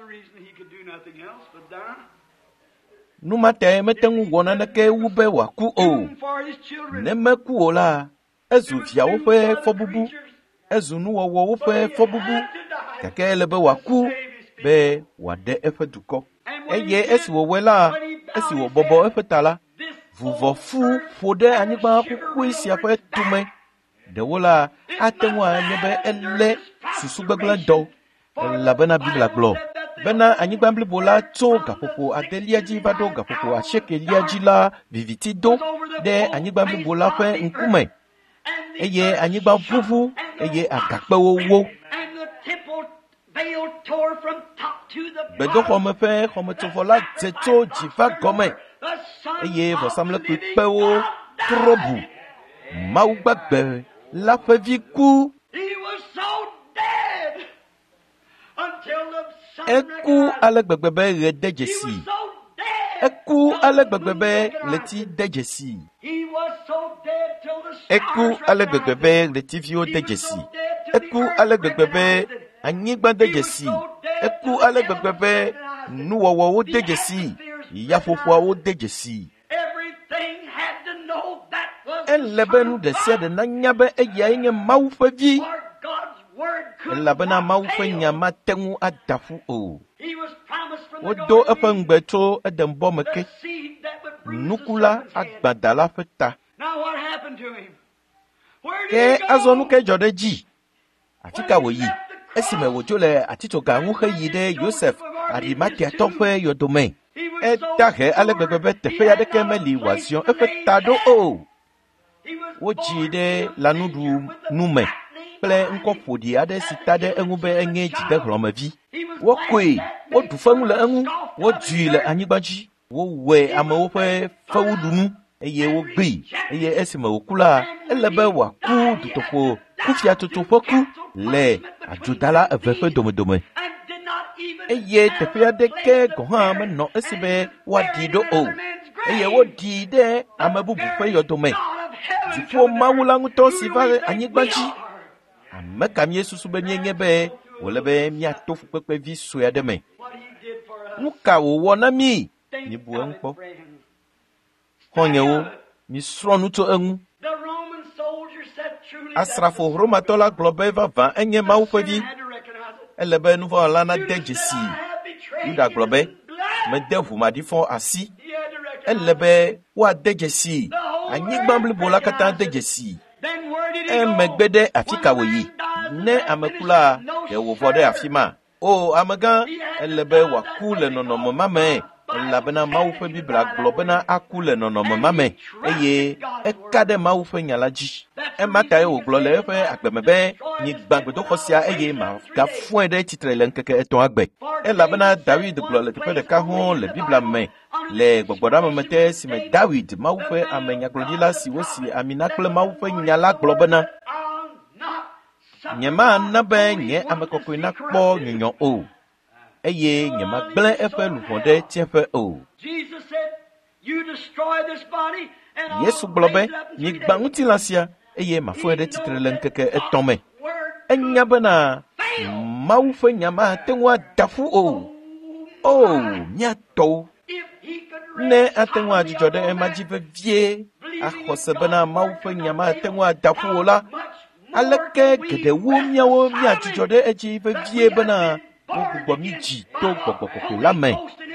nu mate mete ŋu wɔ naneke wu be wòaku o ne meku o la ezu viawo ƒe fɔbubu ezu nuwɔwɔwo ƒe fɔbubu gake ele be wòaku be wòaɖe eƒe dukɔ eye esi wòwɔe la esi wòbɔbɔ eƒe ta la vuvɔfu ƒo ɖe anyigba ƒuƒui sia ƒe tume ɖewo la ate ŋu anye be elé susu gbegblẽ dɔ elabena Biblia gblɔ bena anyigba blibo la tso gaƒoƒo 8 dzi va ɖo gaƒoƒo 9 dzi la viviti do ɖe anyigba blibo la ƒe ŋkume eye anyigba ʋuʋu eye agakpewo wo gbedoxɔme ƒe xɔmetsovɔ la dze tso dzi va gɔme eye vɔsamlekpui kpewo trɔ bu Mawu gbagbe la ƒe vi ku eku ale gbegbe be ɣe de dzesi eku ale gbegbe be ɣleti de dzesi eku ale gbegbe be ɣletiviwo de dzesi eku ale gbegbe be anyigba de dzesi eku ale gbegbe be nuwɔwɔwo de dzesi yaƒoƒoawo de dzesi elebenu de sia de nanya be eya nye Mawu fe vi. Elabena Mawu fe nyama tengu adafu o. Wodo efe ngbeto edembo meke. Nukula agbadala feta. Ke azonu ke jode ji. Atika woyi. Esime wojole atitoga nguhe yide Joseph Arimatia tofe yodome. Etahe alegbegbe tefe ya deke meli wazion efe tado o. Wojide lanudu nume. Ple nkofodi ade sitade engube enge jide hlomevi. Wokwe, wodufangu le engu, wojile anyigbaji. Wowe amewofe fawudunu eye wogbe eye esime okula elebe waku dutofo kufia tutofoku le ajudala evefe domedome eye tefia deke goha meno esibe wadido o eye wodi de amebubu fe yodome difo mawula nguto siva anyigbaji ameka miesusu be miengebe wolebe miatofu pepe vi soya deme nuka wo wona mi ni bu enpo honyewo mi sronu to engu asrafo Roma tola globe va enye Mawu fedi elebe nu vo lana dejesi uda globe me devu madifo asi elebe wa dejesi anyigbambli bola kata dejesi megbede afika woyi ne amekula de wo vode afima o amaga elebe wa kule nonomo mame labena Mawu fe bibla globena akule nonomo mame eye ekade Mawu fe nyalaji mata e o glole fe agbemebe ni gbagbe to khosia eye ma ga fun de titre le nkeke eton agbe labena David glole te fe de ka hon le bibla me le gbogboda mamete si me David Mawu fe amenya glodila si wosi aminakle Mawu fe nyala globena nyema nabe nye amekokwe nakpo nyonyo o eye nyema gble efe luvonde tiefe o Yesu globe ni gbanguti lasia eye mafuede titrele nkeke etome enya bana Mawu fe nyama tenwa dafu o nyato ne atenwa jijode emajive vie akhose bana Mawu fe nyama tenwa dafu la aleke gede wo mia jijode ejive vie bana ogbo miji to gbogbo la me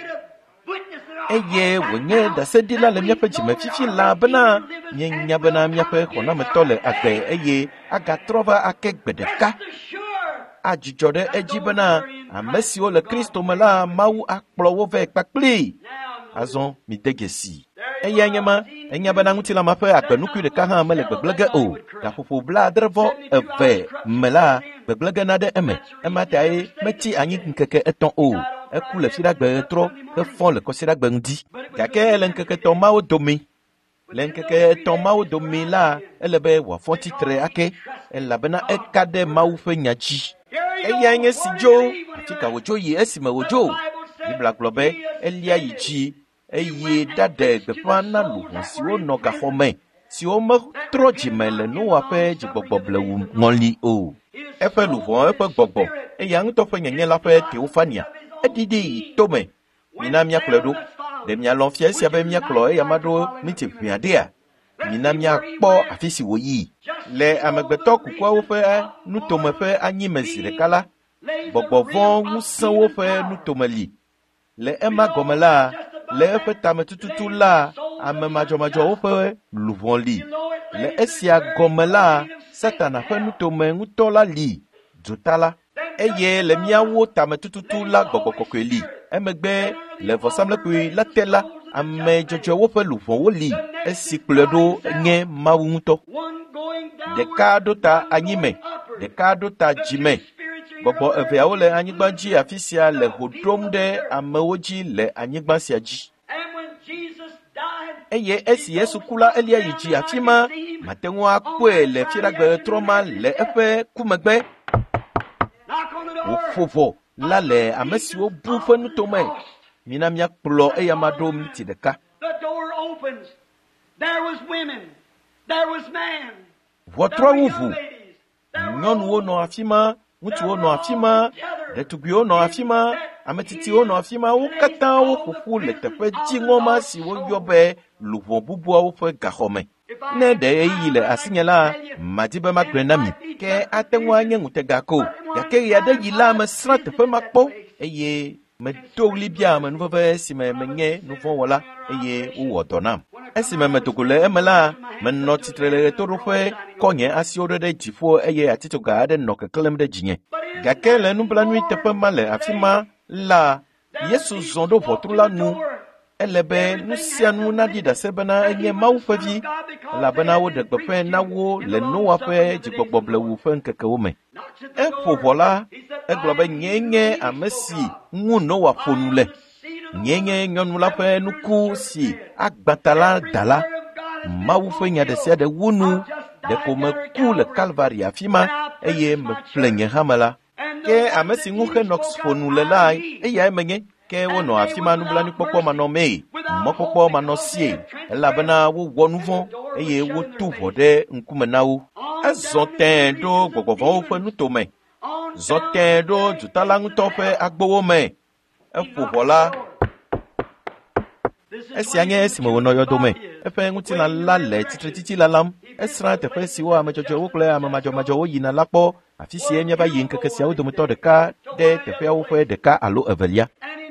eye wonye da sedila le miafe jimefifi la bana nyenya bana miafe khona metole agbe eye agatrova akegbedeka ajijode ejibana amesi o le Kristo mala Mawu akplowo ve pakpli azon mi degesi eye nyama enya bana ngutila mafe akpenuku de ka ha mele gbegblege o da fofo bla drevo eve mela gbegblege na de ematai meti anyi nkeke eton o ekule firagbe tro e fon le kosiragbe ndi kake le nkeke to Mawu domi le nkeke to Mawu domi la elebe wa fonti tre ake elabena ekade Mawu fe nyaji eye nye sijo atika wojo yi esime wojo bibla globe elia yiji eye dade gbefana luhun si o no ga home si o me troji mele no wa fe jigbogbo blewu ngoli o efe luhun efe gbogbo eye an to fe nyenye la fe Teofania edidi tome mina mia kledo de mia lonfie si abe mia klo e amado miti fiadea mina mia kpo afisi woyi le amegbeto kukwa wo fe nu tome fe anyi mesire kala gbogbo von wusan wo fe nu tomeli le ema gomela le fe tametututu la amemajomajo wo fe luvon li le esia gomela satana fe nu tome ngutola li jotala eye le miawo tametututu la gbogbokokeli emegbe le vosamle kwi la tela ame jojo wo fe luvon wo li esikledo nye Mawu nguto deka dota anyime deka dota jime gbogbo eve awo le anyigbaji afisia le hodom de amewoji le anyigbasia ji eye esi Yesu kula elia yiji afima matenwa kwe le firagbe troma le efe kumegbe ofovo la le amesi wo bu fenu tome mina mia kplo eyamado miti deka votre wuvu nyɔnu wo nɔ afima ŋutsu wo nɔ afima ɖetugbi wo nɔ afima ametiti wo nɔ afima wo katã wo ƒoƒu le teƒe dziŋɔma si woyɔ be luvɔ bubuawo ƒe gaxɔme ne de yi le asinyala madibe magrenami ke atenwa nye ngutegako gake ya de yi la me sra teƒe makpo eye me dogli bia me nuveve si me menye nuvon wala eye wo donam esi me metokole emela me no titrele torufe konye asio de jifo eye atitoga de no keklem de jinye gake le nublanui teƒe male afima la Yesu zondo votrula nu elebe nusianu nadi da sebena enye mawu fevi la bena wo de gbefe na wo le Noa fe jigbogboble wu fe nkeke wo me vola eglobe nyenye amesi ngu Noa fonu le nyenye nyonu la fe nuku si agbatala dala mawu fe nya de se de wonu de ko me ku le Calvary afima eye me plenye hamala ke amesi ngu Henox fonu le lai eye menye ke wo no afima nublani popo mano me mopopo mano sie la bana wo wonuvon eye wo tu vode nkume nawo azoten do gbogbovon fe nutome zoten do jutala ngutope agbowo me efovola esianye esimo wono yodome efe nguti na lale tititi lalam esra tefe siwo amejojo wo kle amamajo wo yina lapo afisi enye ba yin keke sia wo domoto de ka de tefe wo fe de ka alo evelia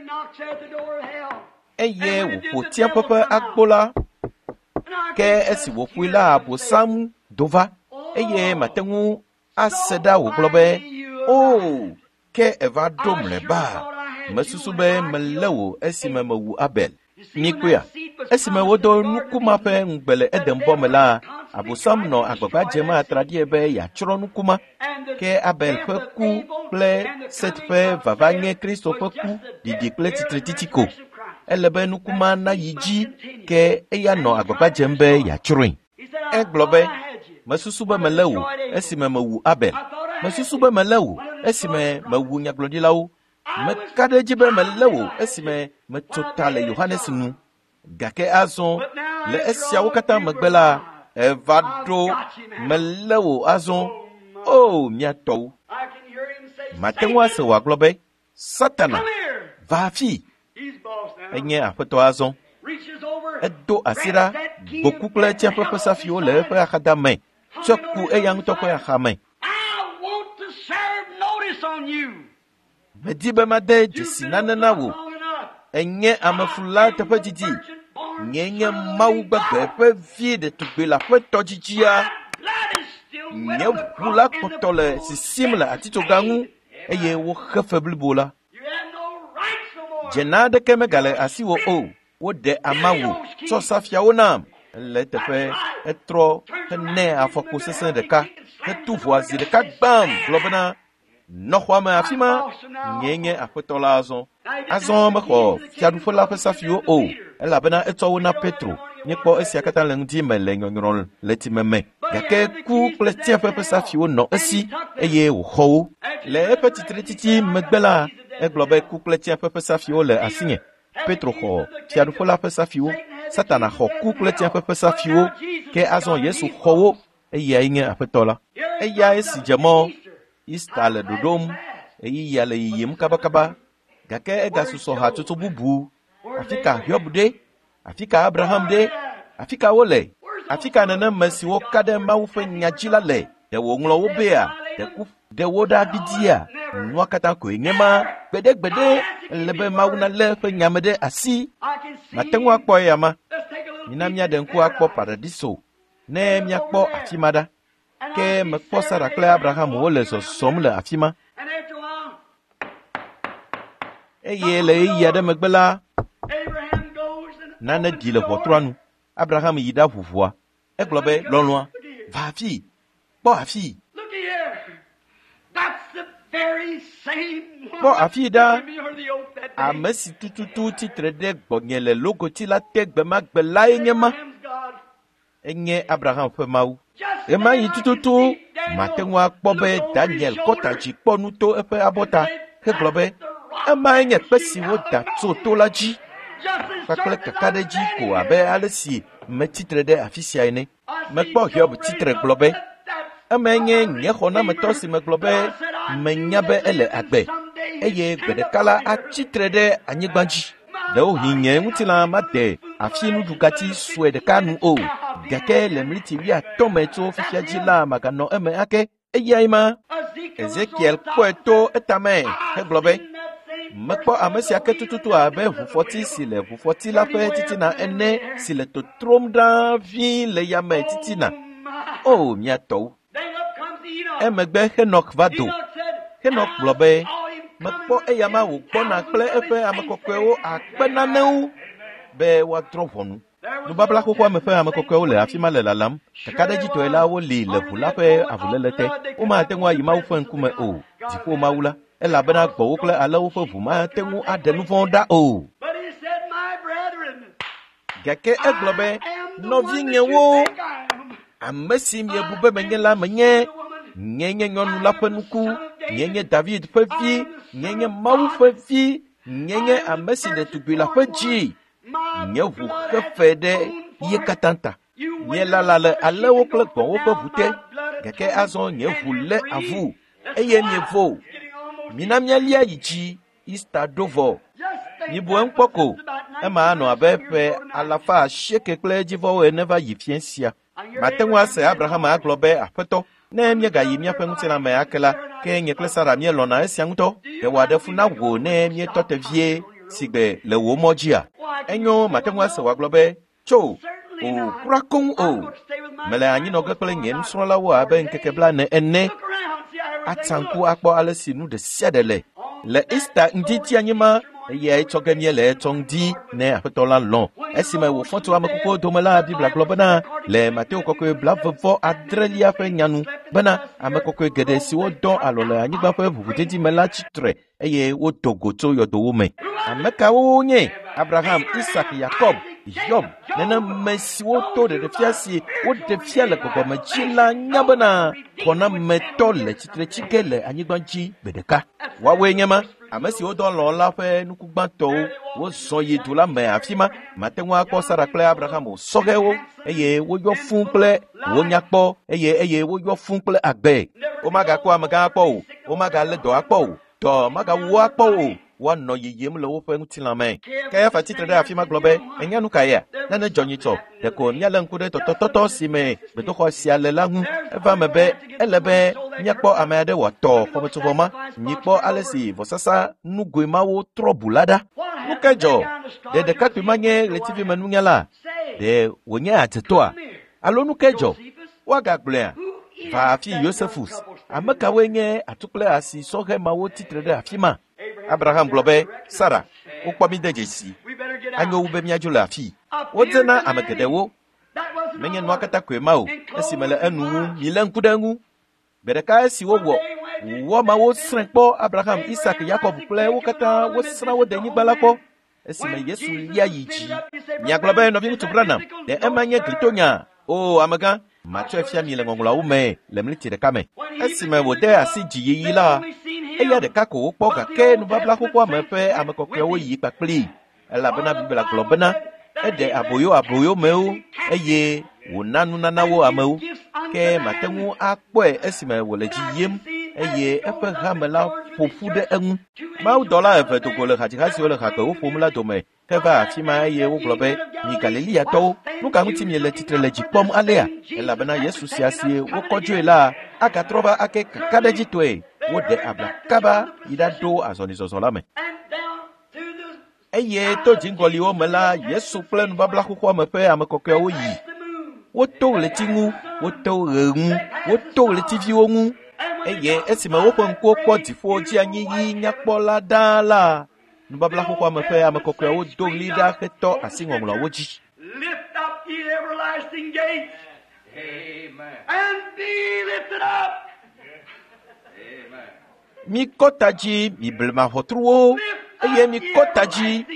eye wo fotia papa agbola ke esi wo fuila abosam dova eye matengu aseda wo globe ke eva domle ba mesusube melewo esi mewu Abel nikuya esi mewodo nukuma pe ngbele edembo mela abosam no agbagba jema atradie be ya chro nukuma ke Abel pe ku ple set pe vavanye Kristo pe ku didi ple titritiko elebe nukuma na yiji ke eya no agbagba jembe ya chro eglobe mesusube melewo esi mewu Abel mesusube melewo esi mewu nyaglodilawo mekade jibe melewo esi me totale Yohanes nu gake azon le esia wokata megbela evado melewo azon miato matenwa se wa globe Satana vafi enye apeto azon edo asira boku kle tia pepe safio le pe akadame choku eyang toko ya khame medibe made jisinana nawo enye amafula tepe jiji nyenye mau bagbe pe vie de tugbe la pe tojijia nye vula kotole si simla atito gangu eye wo khefebli bola jenade kemegale asiwo wo de amawo so safia wonam le tepe etro ne afoko sesen de ka tu voici de ka bam globana no khwama afima nyenye apotola azon mako fiadu fola pe safio ela bana eto na Petro nyekpo esi akata lendi mele nyonron leti meme gake ku pletia pe safio no esi eye wo ho le petit titi megbela eglobe ku pletia pe safio le asinye Petro ho fiadu fola pe safio Satana ho ku pletia pe safio ke azon Yesu ho eye inye apotola eye esi jamo istale dodom eyi yale yim kabakaba gake egasu so ha tutu bubu afika Hiob de afika Abraham de afika wole afika nana masi wo kade mawu fe nyajila le de wo nglo wo bea de wo da bidia nwa kata ko enyema gbede lebe mawu na le fe nyamede asi matenwa akpo yama nyinamia de nku akpo paradiso ne mi akpo atimada ke mekpo Sara kle Abraham wole so somle afima eye le yade megbela nana dile votranu Abraham yida vuvua eglobe lonloa vafi bo afi bo afi da amesi tututu titre de gbonyele logoti la tegbe magbela enyema enye Abraham fe mau ema yi tututu matenwa kpobe Daniel kotaji kponuto epe abota eglobe ema enye pesi wo da to la ji pakle kakade ji ko abe alesi me titre de afisia ene me kpo Hiob titre globe ema enye nye khona me tosi me globe me nyabe ele agbe eye gbedekala a titre de anyigbanji de o hinye mutila mate afinu dugati suede kanu gake le mliti wia tome tso fifia jila magano eme ake eyaima Ezekiel kweto etame heglobe mekpo amesia ke tututu abe vufoti si le vufoti la fe titina ene si le totrom da vi le yame titina oh miato emegbe Henok vado Henok globe mekpo eyama wo kpona kple efe amekokwewo akpenaneu be wa trovonu Nubabla kokwa me fe amekokwewo le afima le lalam kakadeji to elawo li le vula fe avulelete o ma tenwa yima wo fe nkume o difo maula ela bena gbo kle alawo fe vuma tenwu adenu vonda o gake eglobe novi nyewo amesi mi ebube menyela menye nyenye nyonu la penuku nyenye David fefi nyenye Mawu fefi nyenye amesi de tugula feji nyevu khefede yekatanta nyela la alawo kle gbo wo vute gake azon nyevu le avu eye mievo minamia yiji Easter dovo ni buen poko ema no abepe alafa sheke kle jivo eneva yifiensia matenwa se Abraham aglobe apeto na mie ga yimia pengutina me akela ke nyekle sara mie lona esianto ke wadefu na wo na mie totevie sigbe le wo mojia enyo matenwa se waglobe cho o krakon o mele anyi no gekle ngem sola wo abe nkekebla ne enne atanku akpo alesinu de siadele le Easter nditi anyima ye chogemie le tongdi ne apetola lon esime wo fonto amekuko domala bibla globana le Mateo kokwe blavvo adrelia fe nyanu bana amekokwe gede si wo don alole anyigba fe vuvudedi mela chitre eye wo togoto yodowome ameka wo nye Abraham Isaac Jacob Job nena mesi wo to de fiasi wo de fiale kokoma chila nyabana kona metole chitre chikele anyigba ji bedeka wawe nyama amesi wo don lo la fe nukugbanto wo so yi to la me afima matenwa ko Sara kle Abraham sogewo eye wo yo fun kle wo nyakpo eye wo yo fun kle agbe o maga ko amaga akpo o maga le do akpo to maga wo akpo wa no yiyem le wo fe ntilame kaya fatitre da afima globe enya nu kaya na ne jonyito de ko nyala nkude to sime be to ko siale la hu eva mebe elebe nyakpo amade woto ko beto boma nyikpo alesi vosasa nuguima wo trobulada nukejo de katu manye le tv manu nyala de wonya atetoa alo nukejo waga glea va afi Yosefus amaka wenye atukle asi soge mawo titre da afima Abraham globe Sara ukpami dejesi anyo ube miajula afi wotena amagedewo menye nwakata kwemao esimele enu milen kudangu bereka esi wo mawo srenpo Abraham Isaac Jacob kle wokata wosra wo denyi balako esime Yesu lia yiji nya globe no bi tubrana de emanye gritonya o amaga macho efia mi le ngongla ume le mliti de kame esime wo de asiji yila eya de kako po ka ke nu babla ko kwa mepe amekokwe wo yi papli ela bena bibla globena ede aboyo meu eye wonanu nanawo ameu ke matengu akpo esime wole jiyem eye efe hamela fofude enu mau dollar efe to gole khati ole khako formula dome ke ba fima eye wo globe ni Galilea to nu ka muti mi le titre le jipom alea ela bena Yesu siasie wo kojo ela aka troba ake kadeji toe wo de abla kaba idado azoni zozolame eye to jingoli o mela Yesu plan babla ko mepe amekokwe wo yi wo to le tingu wo to renu wo to le tv wonu eye esime wo ponko ko tifo ji anyi yi nyakpola dala nu babla ko mepe amekokwe wo do leader keto asingomla wo ji lift up ye everlasting gates, amen, and be lifted up. Mi kotaji mi blema hotruo eye mi kotaji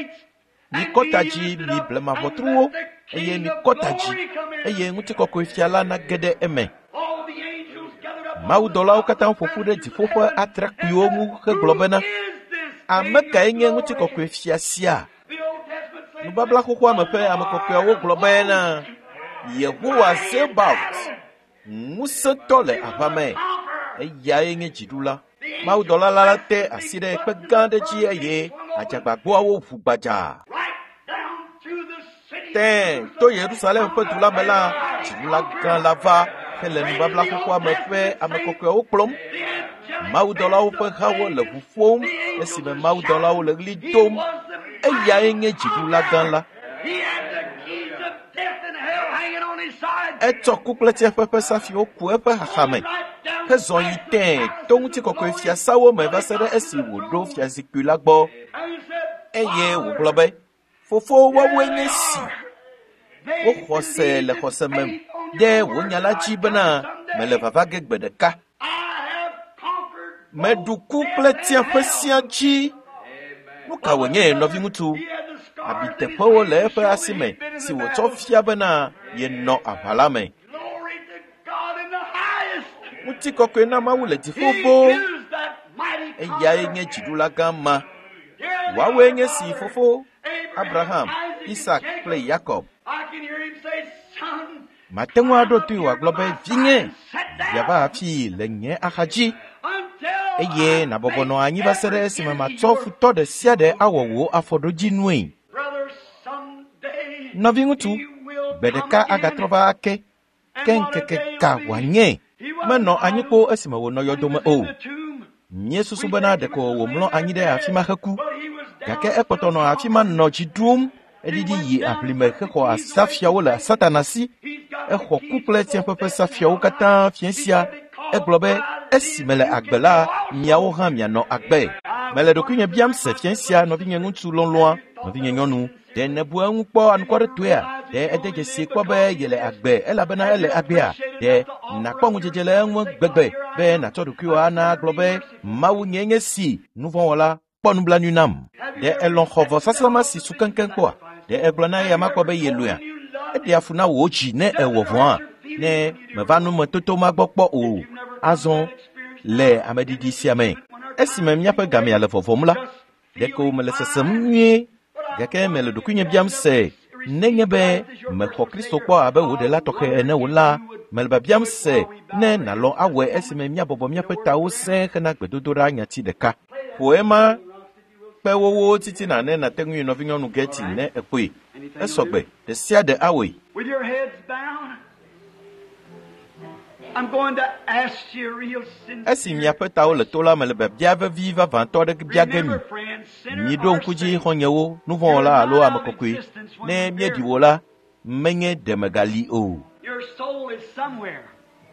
mi blema hotruo eye mi kotaji eye nguti koko fiala na gede eme maudola okata fofude difofo attract yomu ke globena ameka enye nguti koko fiasia nu babla kokwa amepe amekokwa wo globena Yehowa Zebaoth musotole avame eya enye jidula maudola lalate asire pegande ji eye ajagbagbo awo fugbaja Ten, to Yerusalem peut tout la mela, tu la grand lava, que le nubabla pourquoi me fait à me coquer au plomb. Maudola ou peut hawa le bouffon, et si me maudola ou le lidom, et ya enge tu la grand la. Et tu couple le tiers papa sa fille au coué par Hamé. Que son yiten, ton tu coquet fia sawo me va se de esi ou do fia zikula bo. Et ye ou blobe. Fofo wa wenye si. O khose le khose mem. De wo nyala jibana me le papa gegbe de ka. Me du couple tien pesien chi. No ka wenye no vingutu. Abite po le pe asime. Si wo tofia bana ye no apalame. Muti kokwe na ma wule ti fofo. E ya yenye jidula gama. Wa wenye si fofo. Abraham, Isaac, play Jacob. Matengwa do tu wa globe vinge. Yaba fi lenye ahaji. Eye na bobono anyi basere sima matsofu to de siade awowo afodoji nui. Na vingutu bedeka agatroba ake kenkeke ka wanye. Meno anyi ko esima wo no yodome o. Miesu subana de ko wo mlo anyi de afima haku. Gake ekotono afima no jidum edidi yi aplime ko asafia wala satanasi e ko couple tien pepe safia o kata fiensia e globe esimele agbela miawo han mia no agbe mele dokunya biam se fiensia no binye ntu lonloa no binye nyonu de nebu anpo ankore toya de edeje se ko be yele agbe ela bana ele agbea de na kpongu jejele enwo gbegbe be na toduku ana globe mawu nyenye si nouveau wala ponu bla nunam de elon khovo sasama si sukanken kwa de eglona ya makobe yeluya e de afuna woji ne ewovoa ne mevanu matoto magbokpo o azon le amedidi siame esime miape game ale fofomla de ko mele sesemwie gake mele dokunya biam se nenyebe me ko Kristo kwa abe wo de la toke ene wala melba biam se ne na lo awe esime miabobo miape tawo se kana gbedodora nyati de ka poema pe wo titi na ne na tengu no vinyo nu geti ne ekwe esogbe de sia de awe. With your heads bowed, I'm going to ask you a real sincere. Esimia peta o le tola me le biave viva vanto de biagemi. Ni don kuji honyewo nu von la alo amekokwe ne miedi wola menye de megali o. Your soul is somewhere.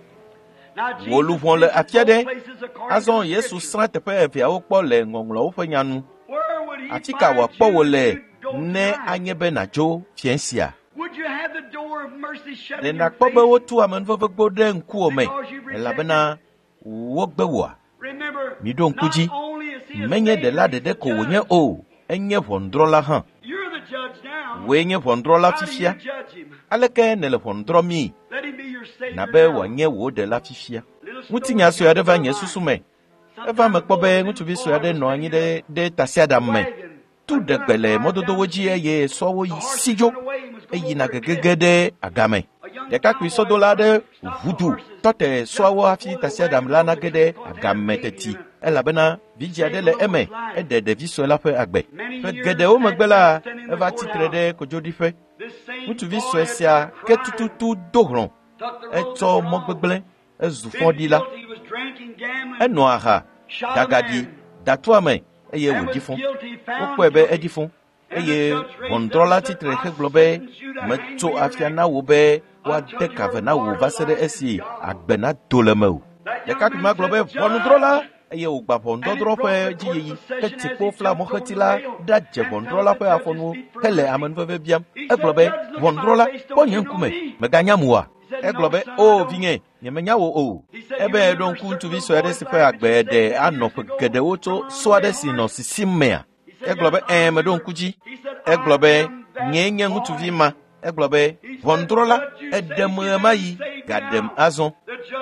Wolu von le afiade azon Yesu sante pe via o po le ngonglo o fenyanu. Atika wa po wole ne anyebe na jo fiensia. Would you have the door of mercy shut Le in na your kpobe face? wo tu amenvo gbode nku o me la bena wo gbewa Remember, mi don kuji not only is he a menye de la de Savior, ko he's a wonye judge. o enye vondrola han You're the judge now. wenye vondrola How do you fifia judge him? aleke ne le vondro mi Let him be your Savior na be now. wonye wo de la fifia mutinya so ya de vanye susume eva me kpobe ngutu bi so ya de no anyi de tasiada me tu de gbele mododo woji ye so wo sijo eyi na gegegede agame de ka kwi sodola de vudu tote so wo afi tasiada mlana gede agame teti ela bena bijia de le eme ede de viso la fe agbe fe gede o magbela eva titre de kojodi fe mutu viso esia ke tututu dohron eto mogbegle ezufodi la eno aha dagadi datuame eye wodifon okwebe edifon eye vondrola titre ke globe meto afiana wo be wa de kavena wo vasere esi agbena dolemo de kakuma globe vondrola eye ogba vondodro pe jiyi ke tipo fla mo khetila da je vondrola pe afonu hele amenveve biam e globe vondrola ponyenkume meganyamua e globe o vinge nyemenya wo o ebe don kuntu vi so ede sipe agbede anop gede woto so ade si no sisimea e globe me don kuji e globe nyenye ngutu vi ma e globe vondrola edemema yi gadem azon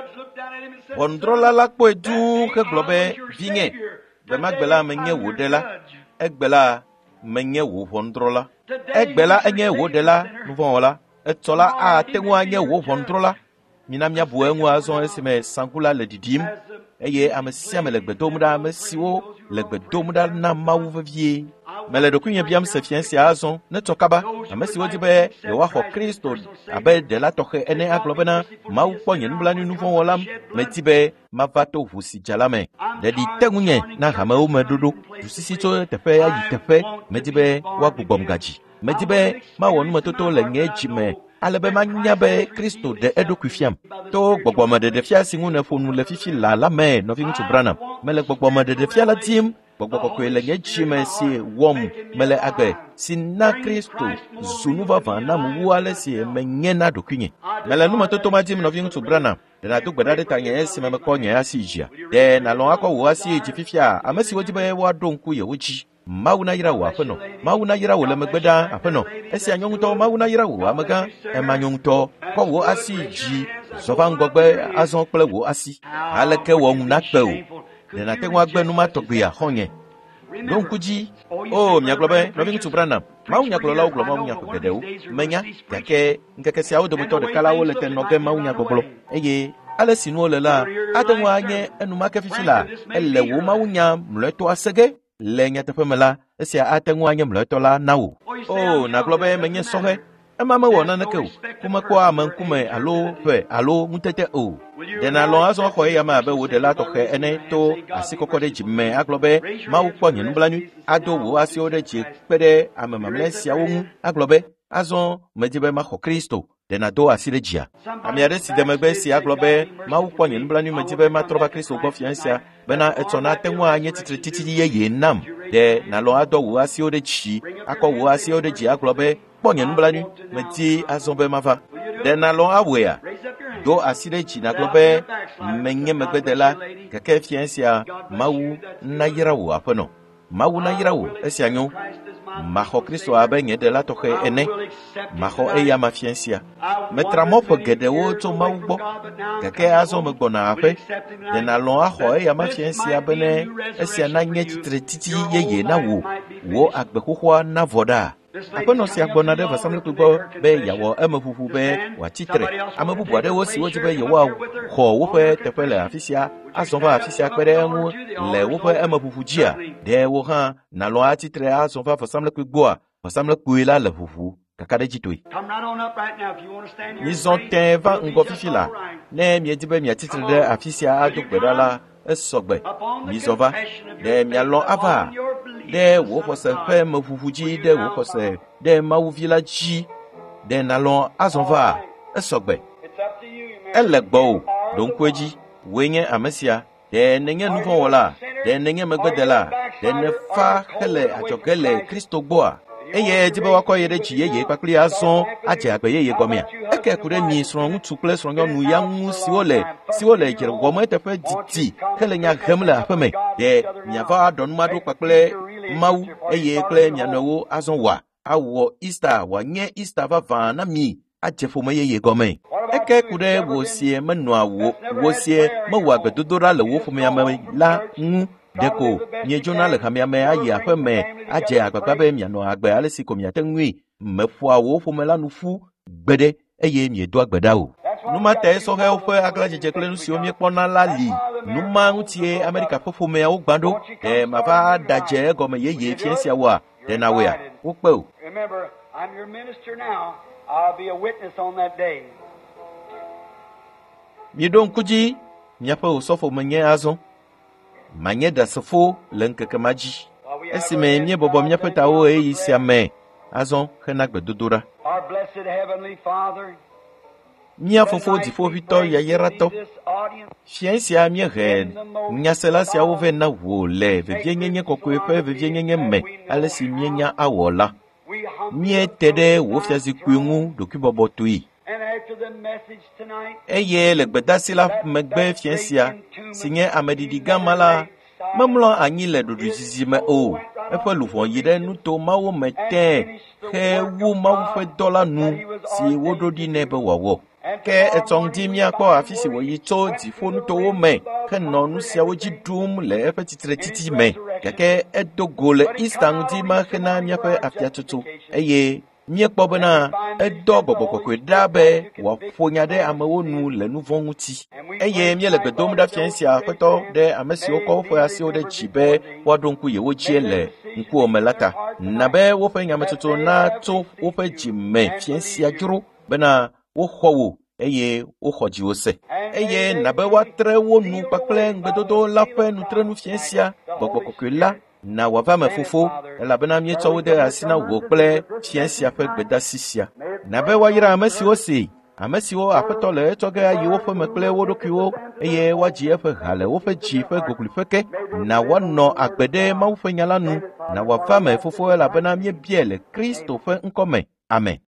vondrola la po edu ke globe vinge be magbela menye wo de la egbela menye wo vondrola egbela enye wo de la nuvon wala etola a tenwa anye wo vondrola minamya buenwa azon esime sankula le didim eye amesia me legbedomuda amesiwo legbedomuda na mawu vevie mele dokunya biam se fiansia azon ne tokaba amesi wodi be ye wa ho Kristo abe de la toke ene aglobena mau ponye nblani nuvon wolam metibe mavato vusi jalame de di tengunye na hamau medudu dusisi to tefe ya tefe metibe wa gbom gaji metibe ma wonu metoto le ngejime alebe manyabe Kristo de edokufiam to gbogbo de fia singu na fonu le fifi la me no fi mutu brana mele gbogbo de fia la tim gbogbo kokwe ngejime si wom mele agbe sinna Kristo zunuva vana muwale si menyena dokunye mele no metoto madim no fi mutu brana de na to gbedade tanye esi me konya ya si jia de na lo akọ wo asi eji fifia amesi wojibe wa donku ye woji mauna yira wo afeno mauna yira wo le megbeda afeno esi anyonto mauna yira wo amaga e manyonto ko wo asi ji zova ngogbe azon pele wo asi aleke wo na pe o de na te wa gbenu ma to gbe ya honye donkuji o miaglobe no bi tubrana maunya glo lawo glo maunya ko gedeu menya yake ngeke sia wo de moto de kala wo le ten no ge maunya glo eye ale sinu le la adenwa anye enuma ke fifila ele wo maunya mleto asege lenya te femela esia atenwa anye mleto la nawo o na globe menye sohe emama wona nake o kuma kwa mankume alo fe alo mutete o de na lo aso ko ya ma be wo de la to ke ene to asikoko de jime aglobe ma wo kpo nyin blanu ado wo asio de ji pede amamamle sia wo mu aglobe azon medibe ma ko Kristo de na do asile jia amiade si de megbe si aglobe ma wo kpo nyin blanu medibe ma troba Kristo go fiansia bena etona tenwa anye tititi ye nam de na lo ado wo asio de chi akọ wo asio de ji aglobe kpo nyin blanu meti azon be mava de na lo awea do asile chi na globe menye megbedela keke fiansia mawu na yirawo afeno mawu na yirawo esianyo maho Kristo abenye de la toke ene maho eya ma fiansia metramo pogede wo to mawu gbo keke azo megbona ape de na lo aho eya ma fiansia bene esia na nye tititi yeye na wo agbekuhwa na voda apeno si agbona de vasamle kugo be yawo emefufu be watitre amebubu ade wo si wo tibe yawo ho wo fe tepele afisia asonfa afisia pere mu le wo fe emefufu jia de wo ha na lo atitre asonfa vasamle kugo vasamle kuila le fufu kakade jitoi ils ont teva ngofifila ne mi edibe mi atitre de afisia adogbedala esogbe mizova de mi alon ava de wo kose pe mafufuji de wo kose de mawuvila ji de nalon azonva esogbe elegbo donkweji wenye amesia de nenye nuvo wala de nenye megbedela de nefa hele ajogele Kristo gboa eye jibe wakọ yere ji yeye papli azon aje agbe yeye gomia eke kure mi sron ntu ple sron yonu ya nwu siwole jere gomo etefe diti hele nya gemle afeme de nyava don madu paple mau eye ple nyanowo azon wa awo Easter wa nye Easter va na mi aje fo yeye gome eke kure wo sie menua wo sie mawa agbe dodora le wo fo me la nwu deko nye jona le kamia me aye afeme aje agbagba be miano agbe alesi komia tenwi mefua wo fomela nufu gbede eye mi edo agbeda o numa te so he ofe agla jeje kle nu si omi pona lali numa ntie America fofome o gbando mava daje gome yeye fiensia wa de na we a wo pe o remember I'm your minister now I'll be a witness on that day mi don kuji nyapo osofo menye azon manye da sofo lenkeke maji esime nye bobo mnya peta o isi ame azon hena gbedodora our blessed heavenly Father mia fofo di fo vito ya yerato fiensia mie hen nya selasi awo vena wo le vevienyenye kokwe pe vevienyenye me alesi mienya awola mie tede wo fiazi kwingu dokubobo tui eye le gbedasila megbe fiensia sinye amedidi gamala memlo anyi le dodu zizi me o efe lufon yide nuto mawo mete he wu mawo fe dola nu si wododi nebe wawo ke etong di mi akpo afisi wo yi to di fonu to wo me ke no nu sia wo ji dum le efe titre titi me keke edogole Easter di ma ke na mi afa afia tutu eye mie kpobena edo gbogbo dabe wa fonyade amewonu le nuvonguti eye mie le gbedom da fiansia peto de amesi oko fo asi o de jibe wadonku ye wo jiele ŋkuwòme la ta na be woƒe nyametsotso na tso woƒe dzime fia sia dzro bena woxɔ wò eye woxɔ dziwò se eye na be woatre wo nu kpakple ŋugbedodo la ƒe nutrenu fia sia gbɔgbɔ kɔkɔe la na wòava me fofo elabena míetsɔ wo de asi na wò kple fia sia ƒe gbedasi sia na be woayra ame siwo se ame siwo aƒetɔ le etsɔ ge ayi woƒe me kple wo ɖokuiwo eye woadzi eƒe ha le woƒe dzi ƒe gogloƒe ke na woanɔ agbe ɖe Mawu ƒe nya la nu na wòava me fofo elabena míebiae le Kristo ƒe ŋkɔ me. Amen.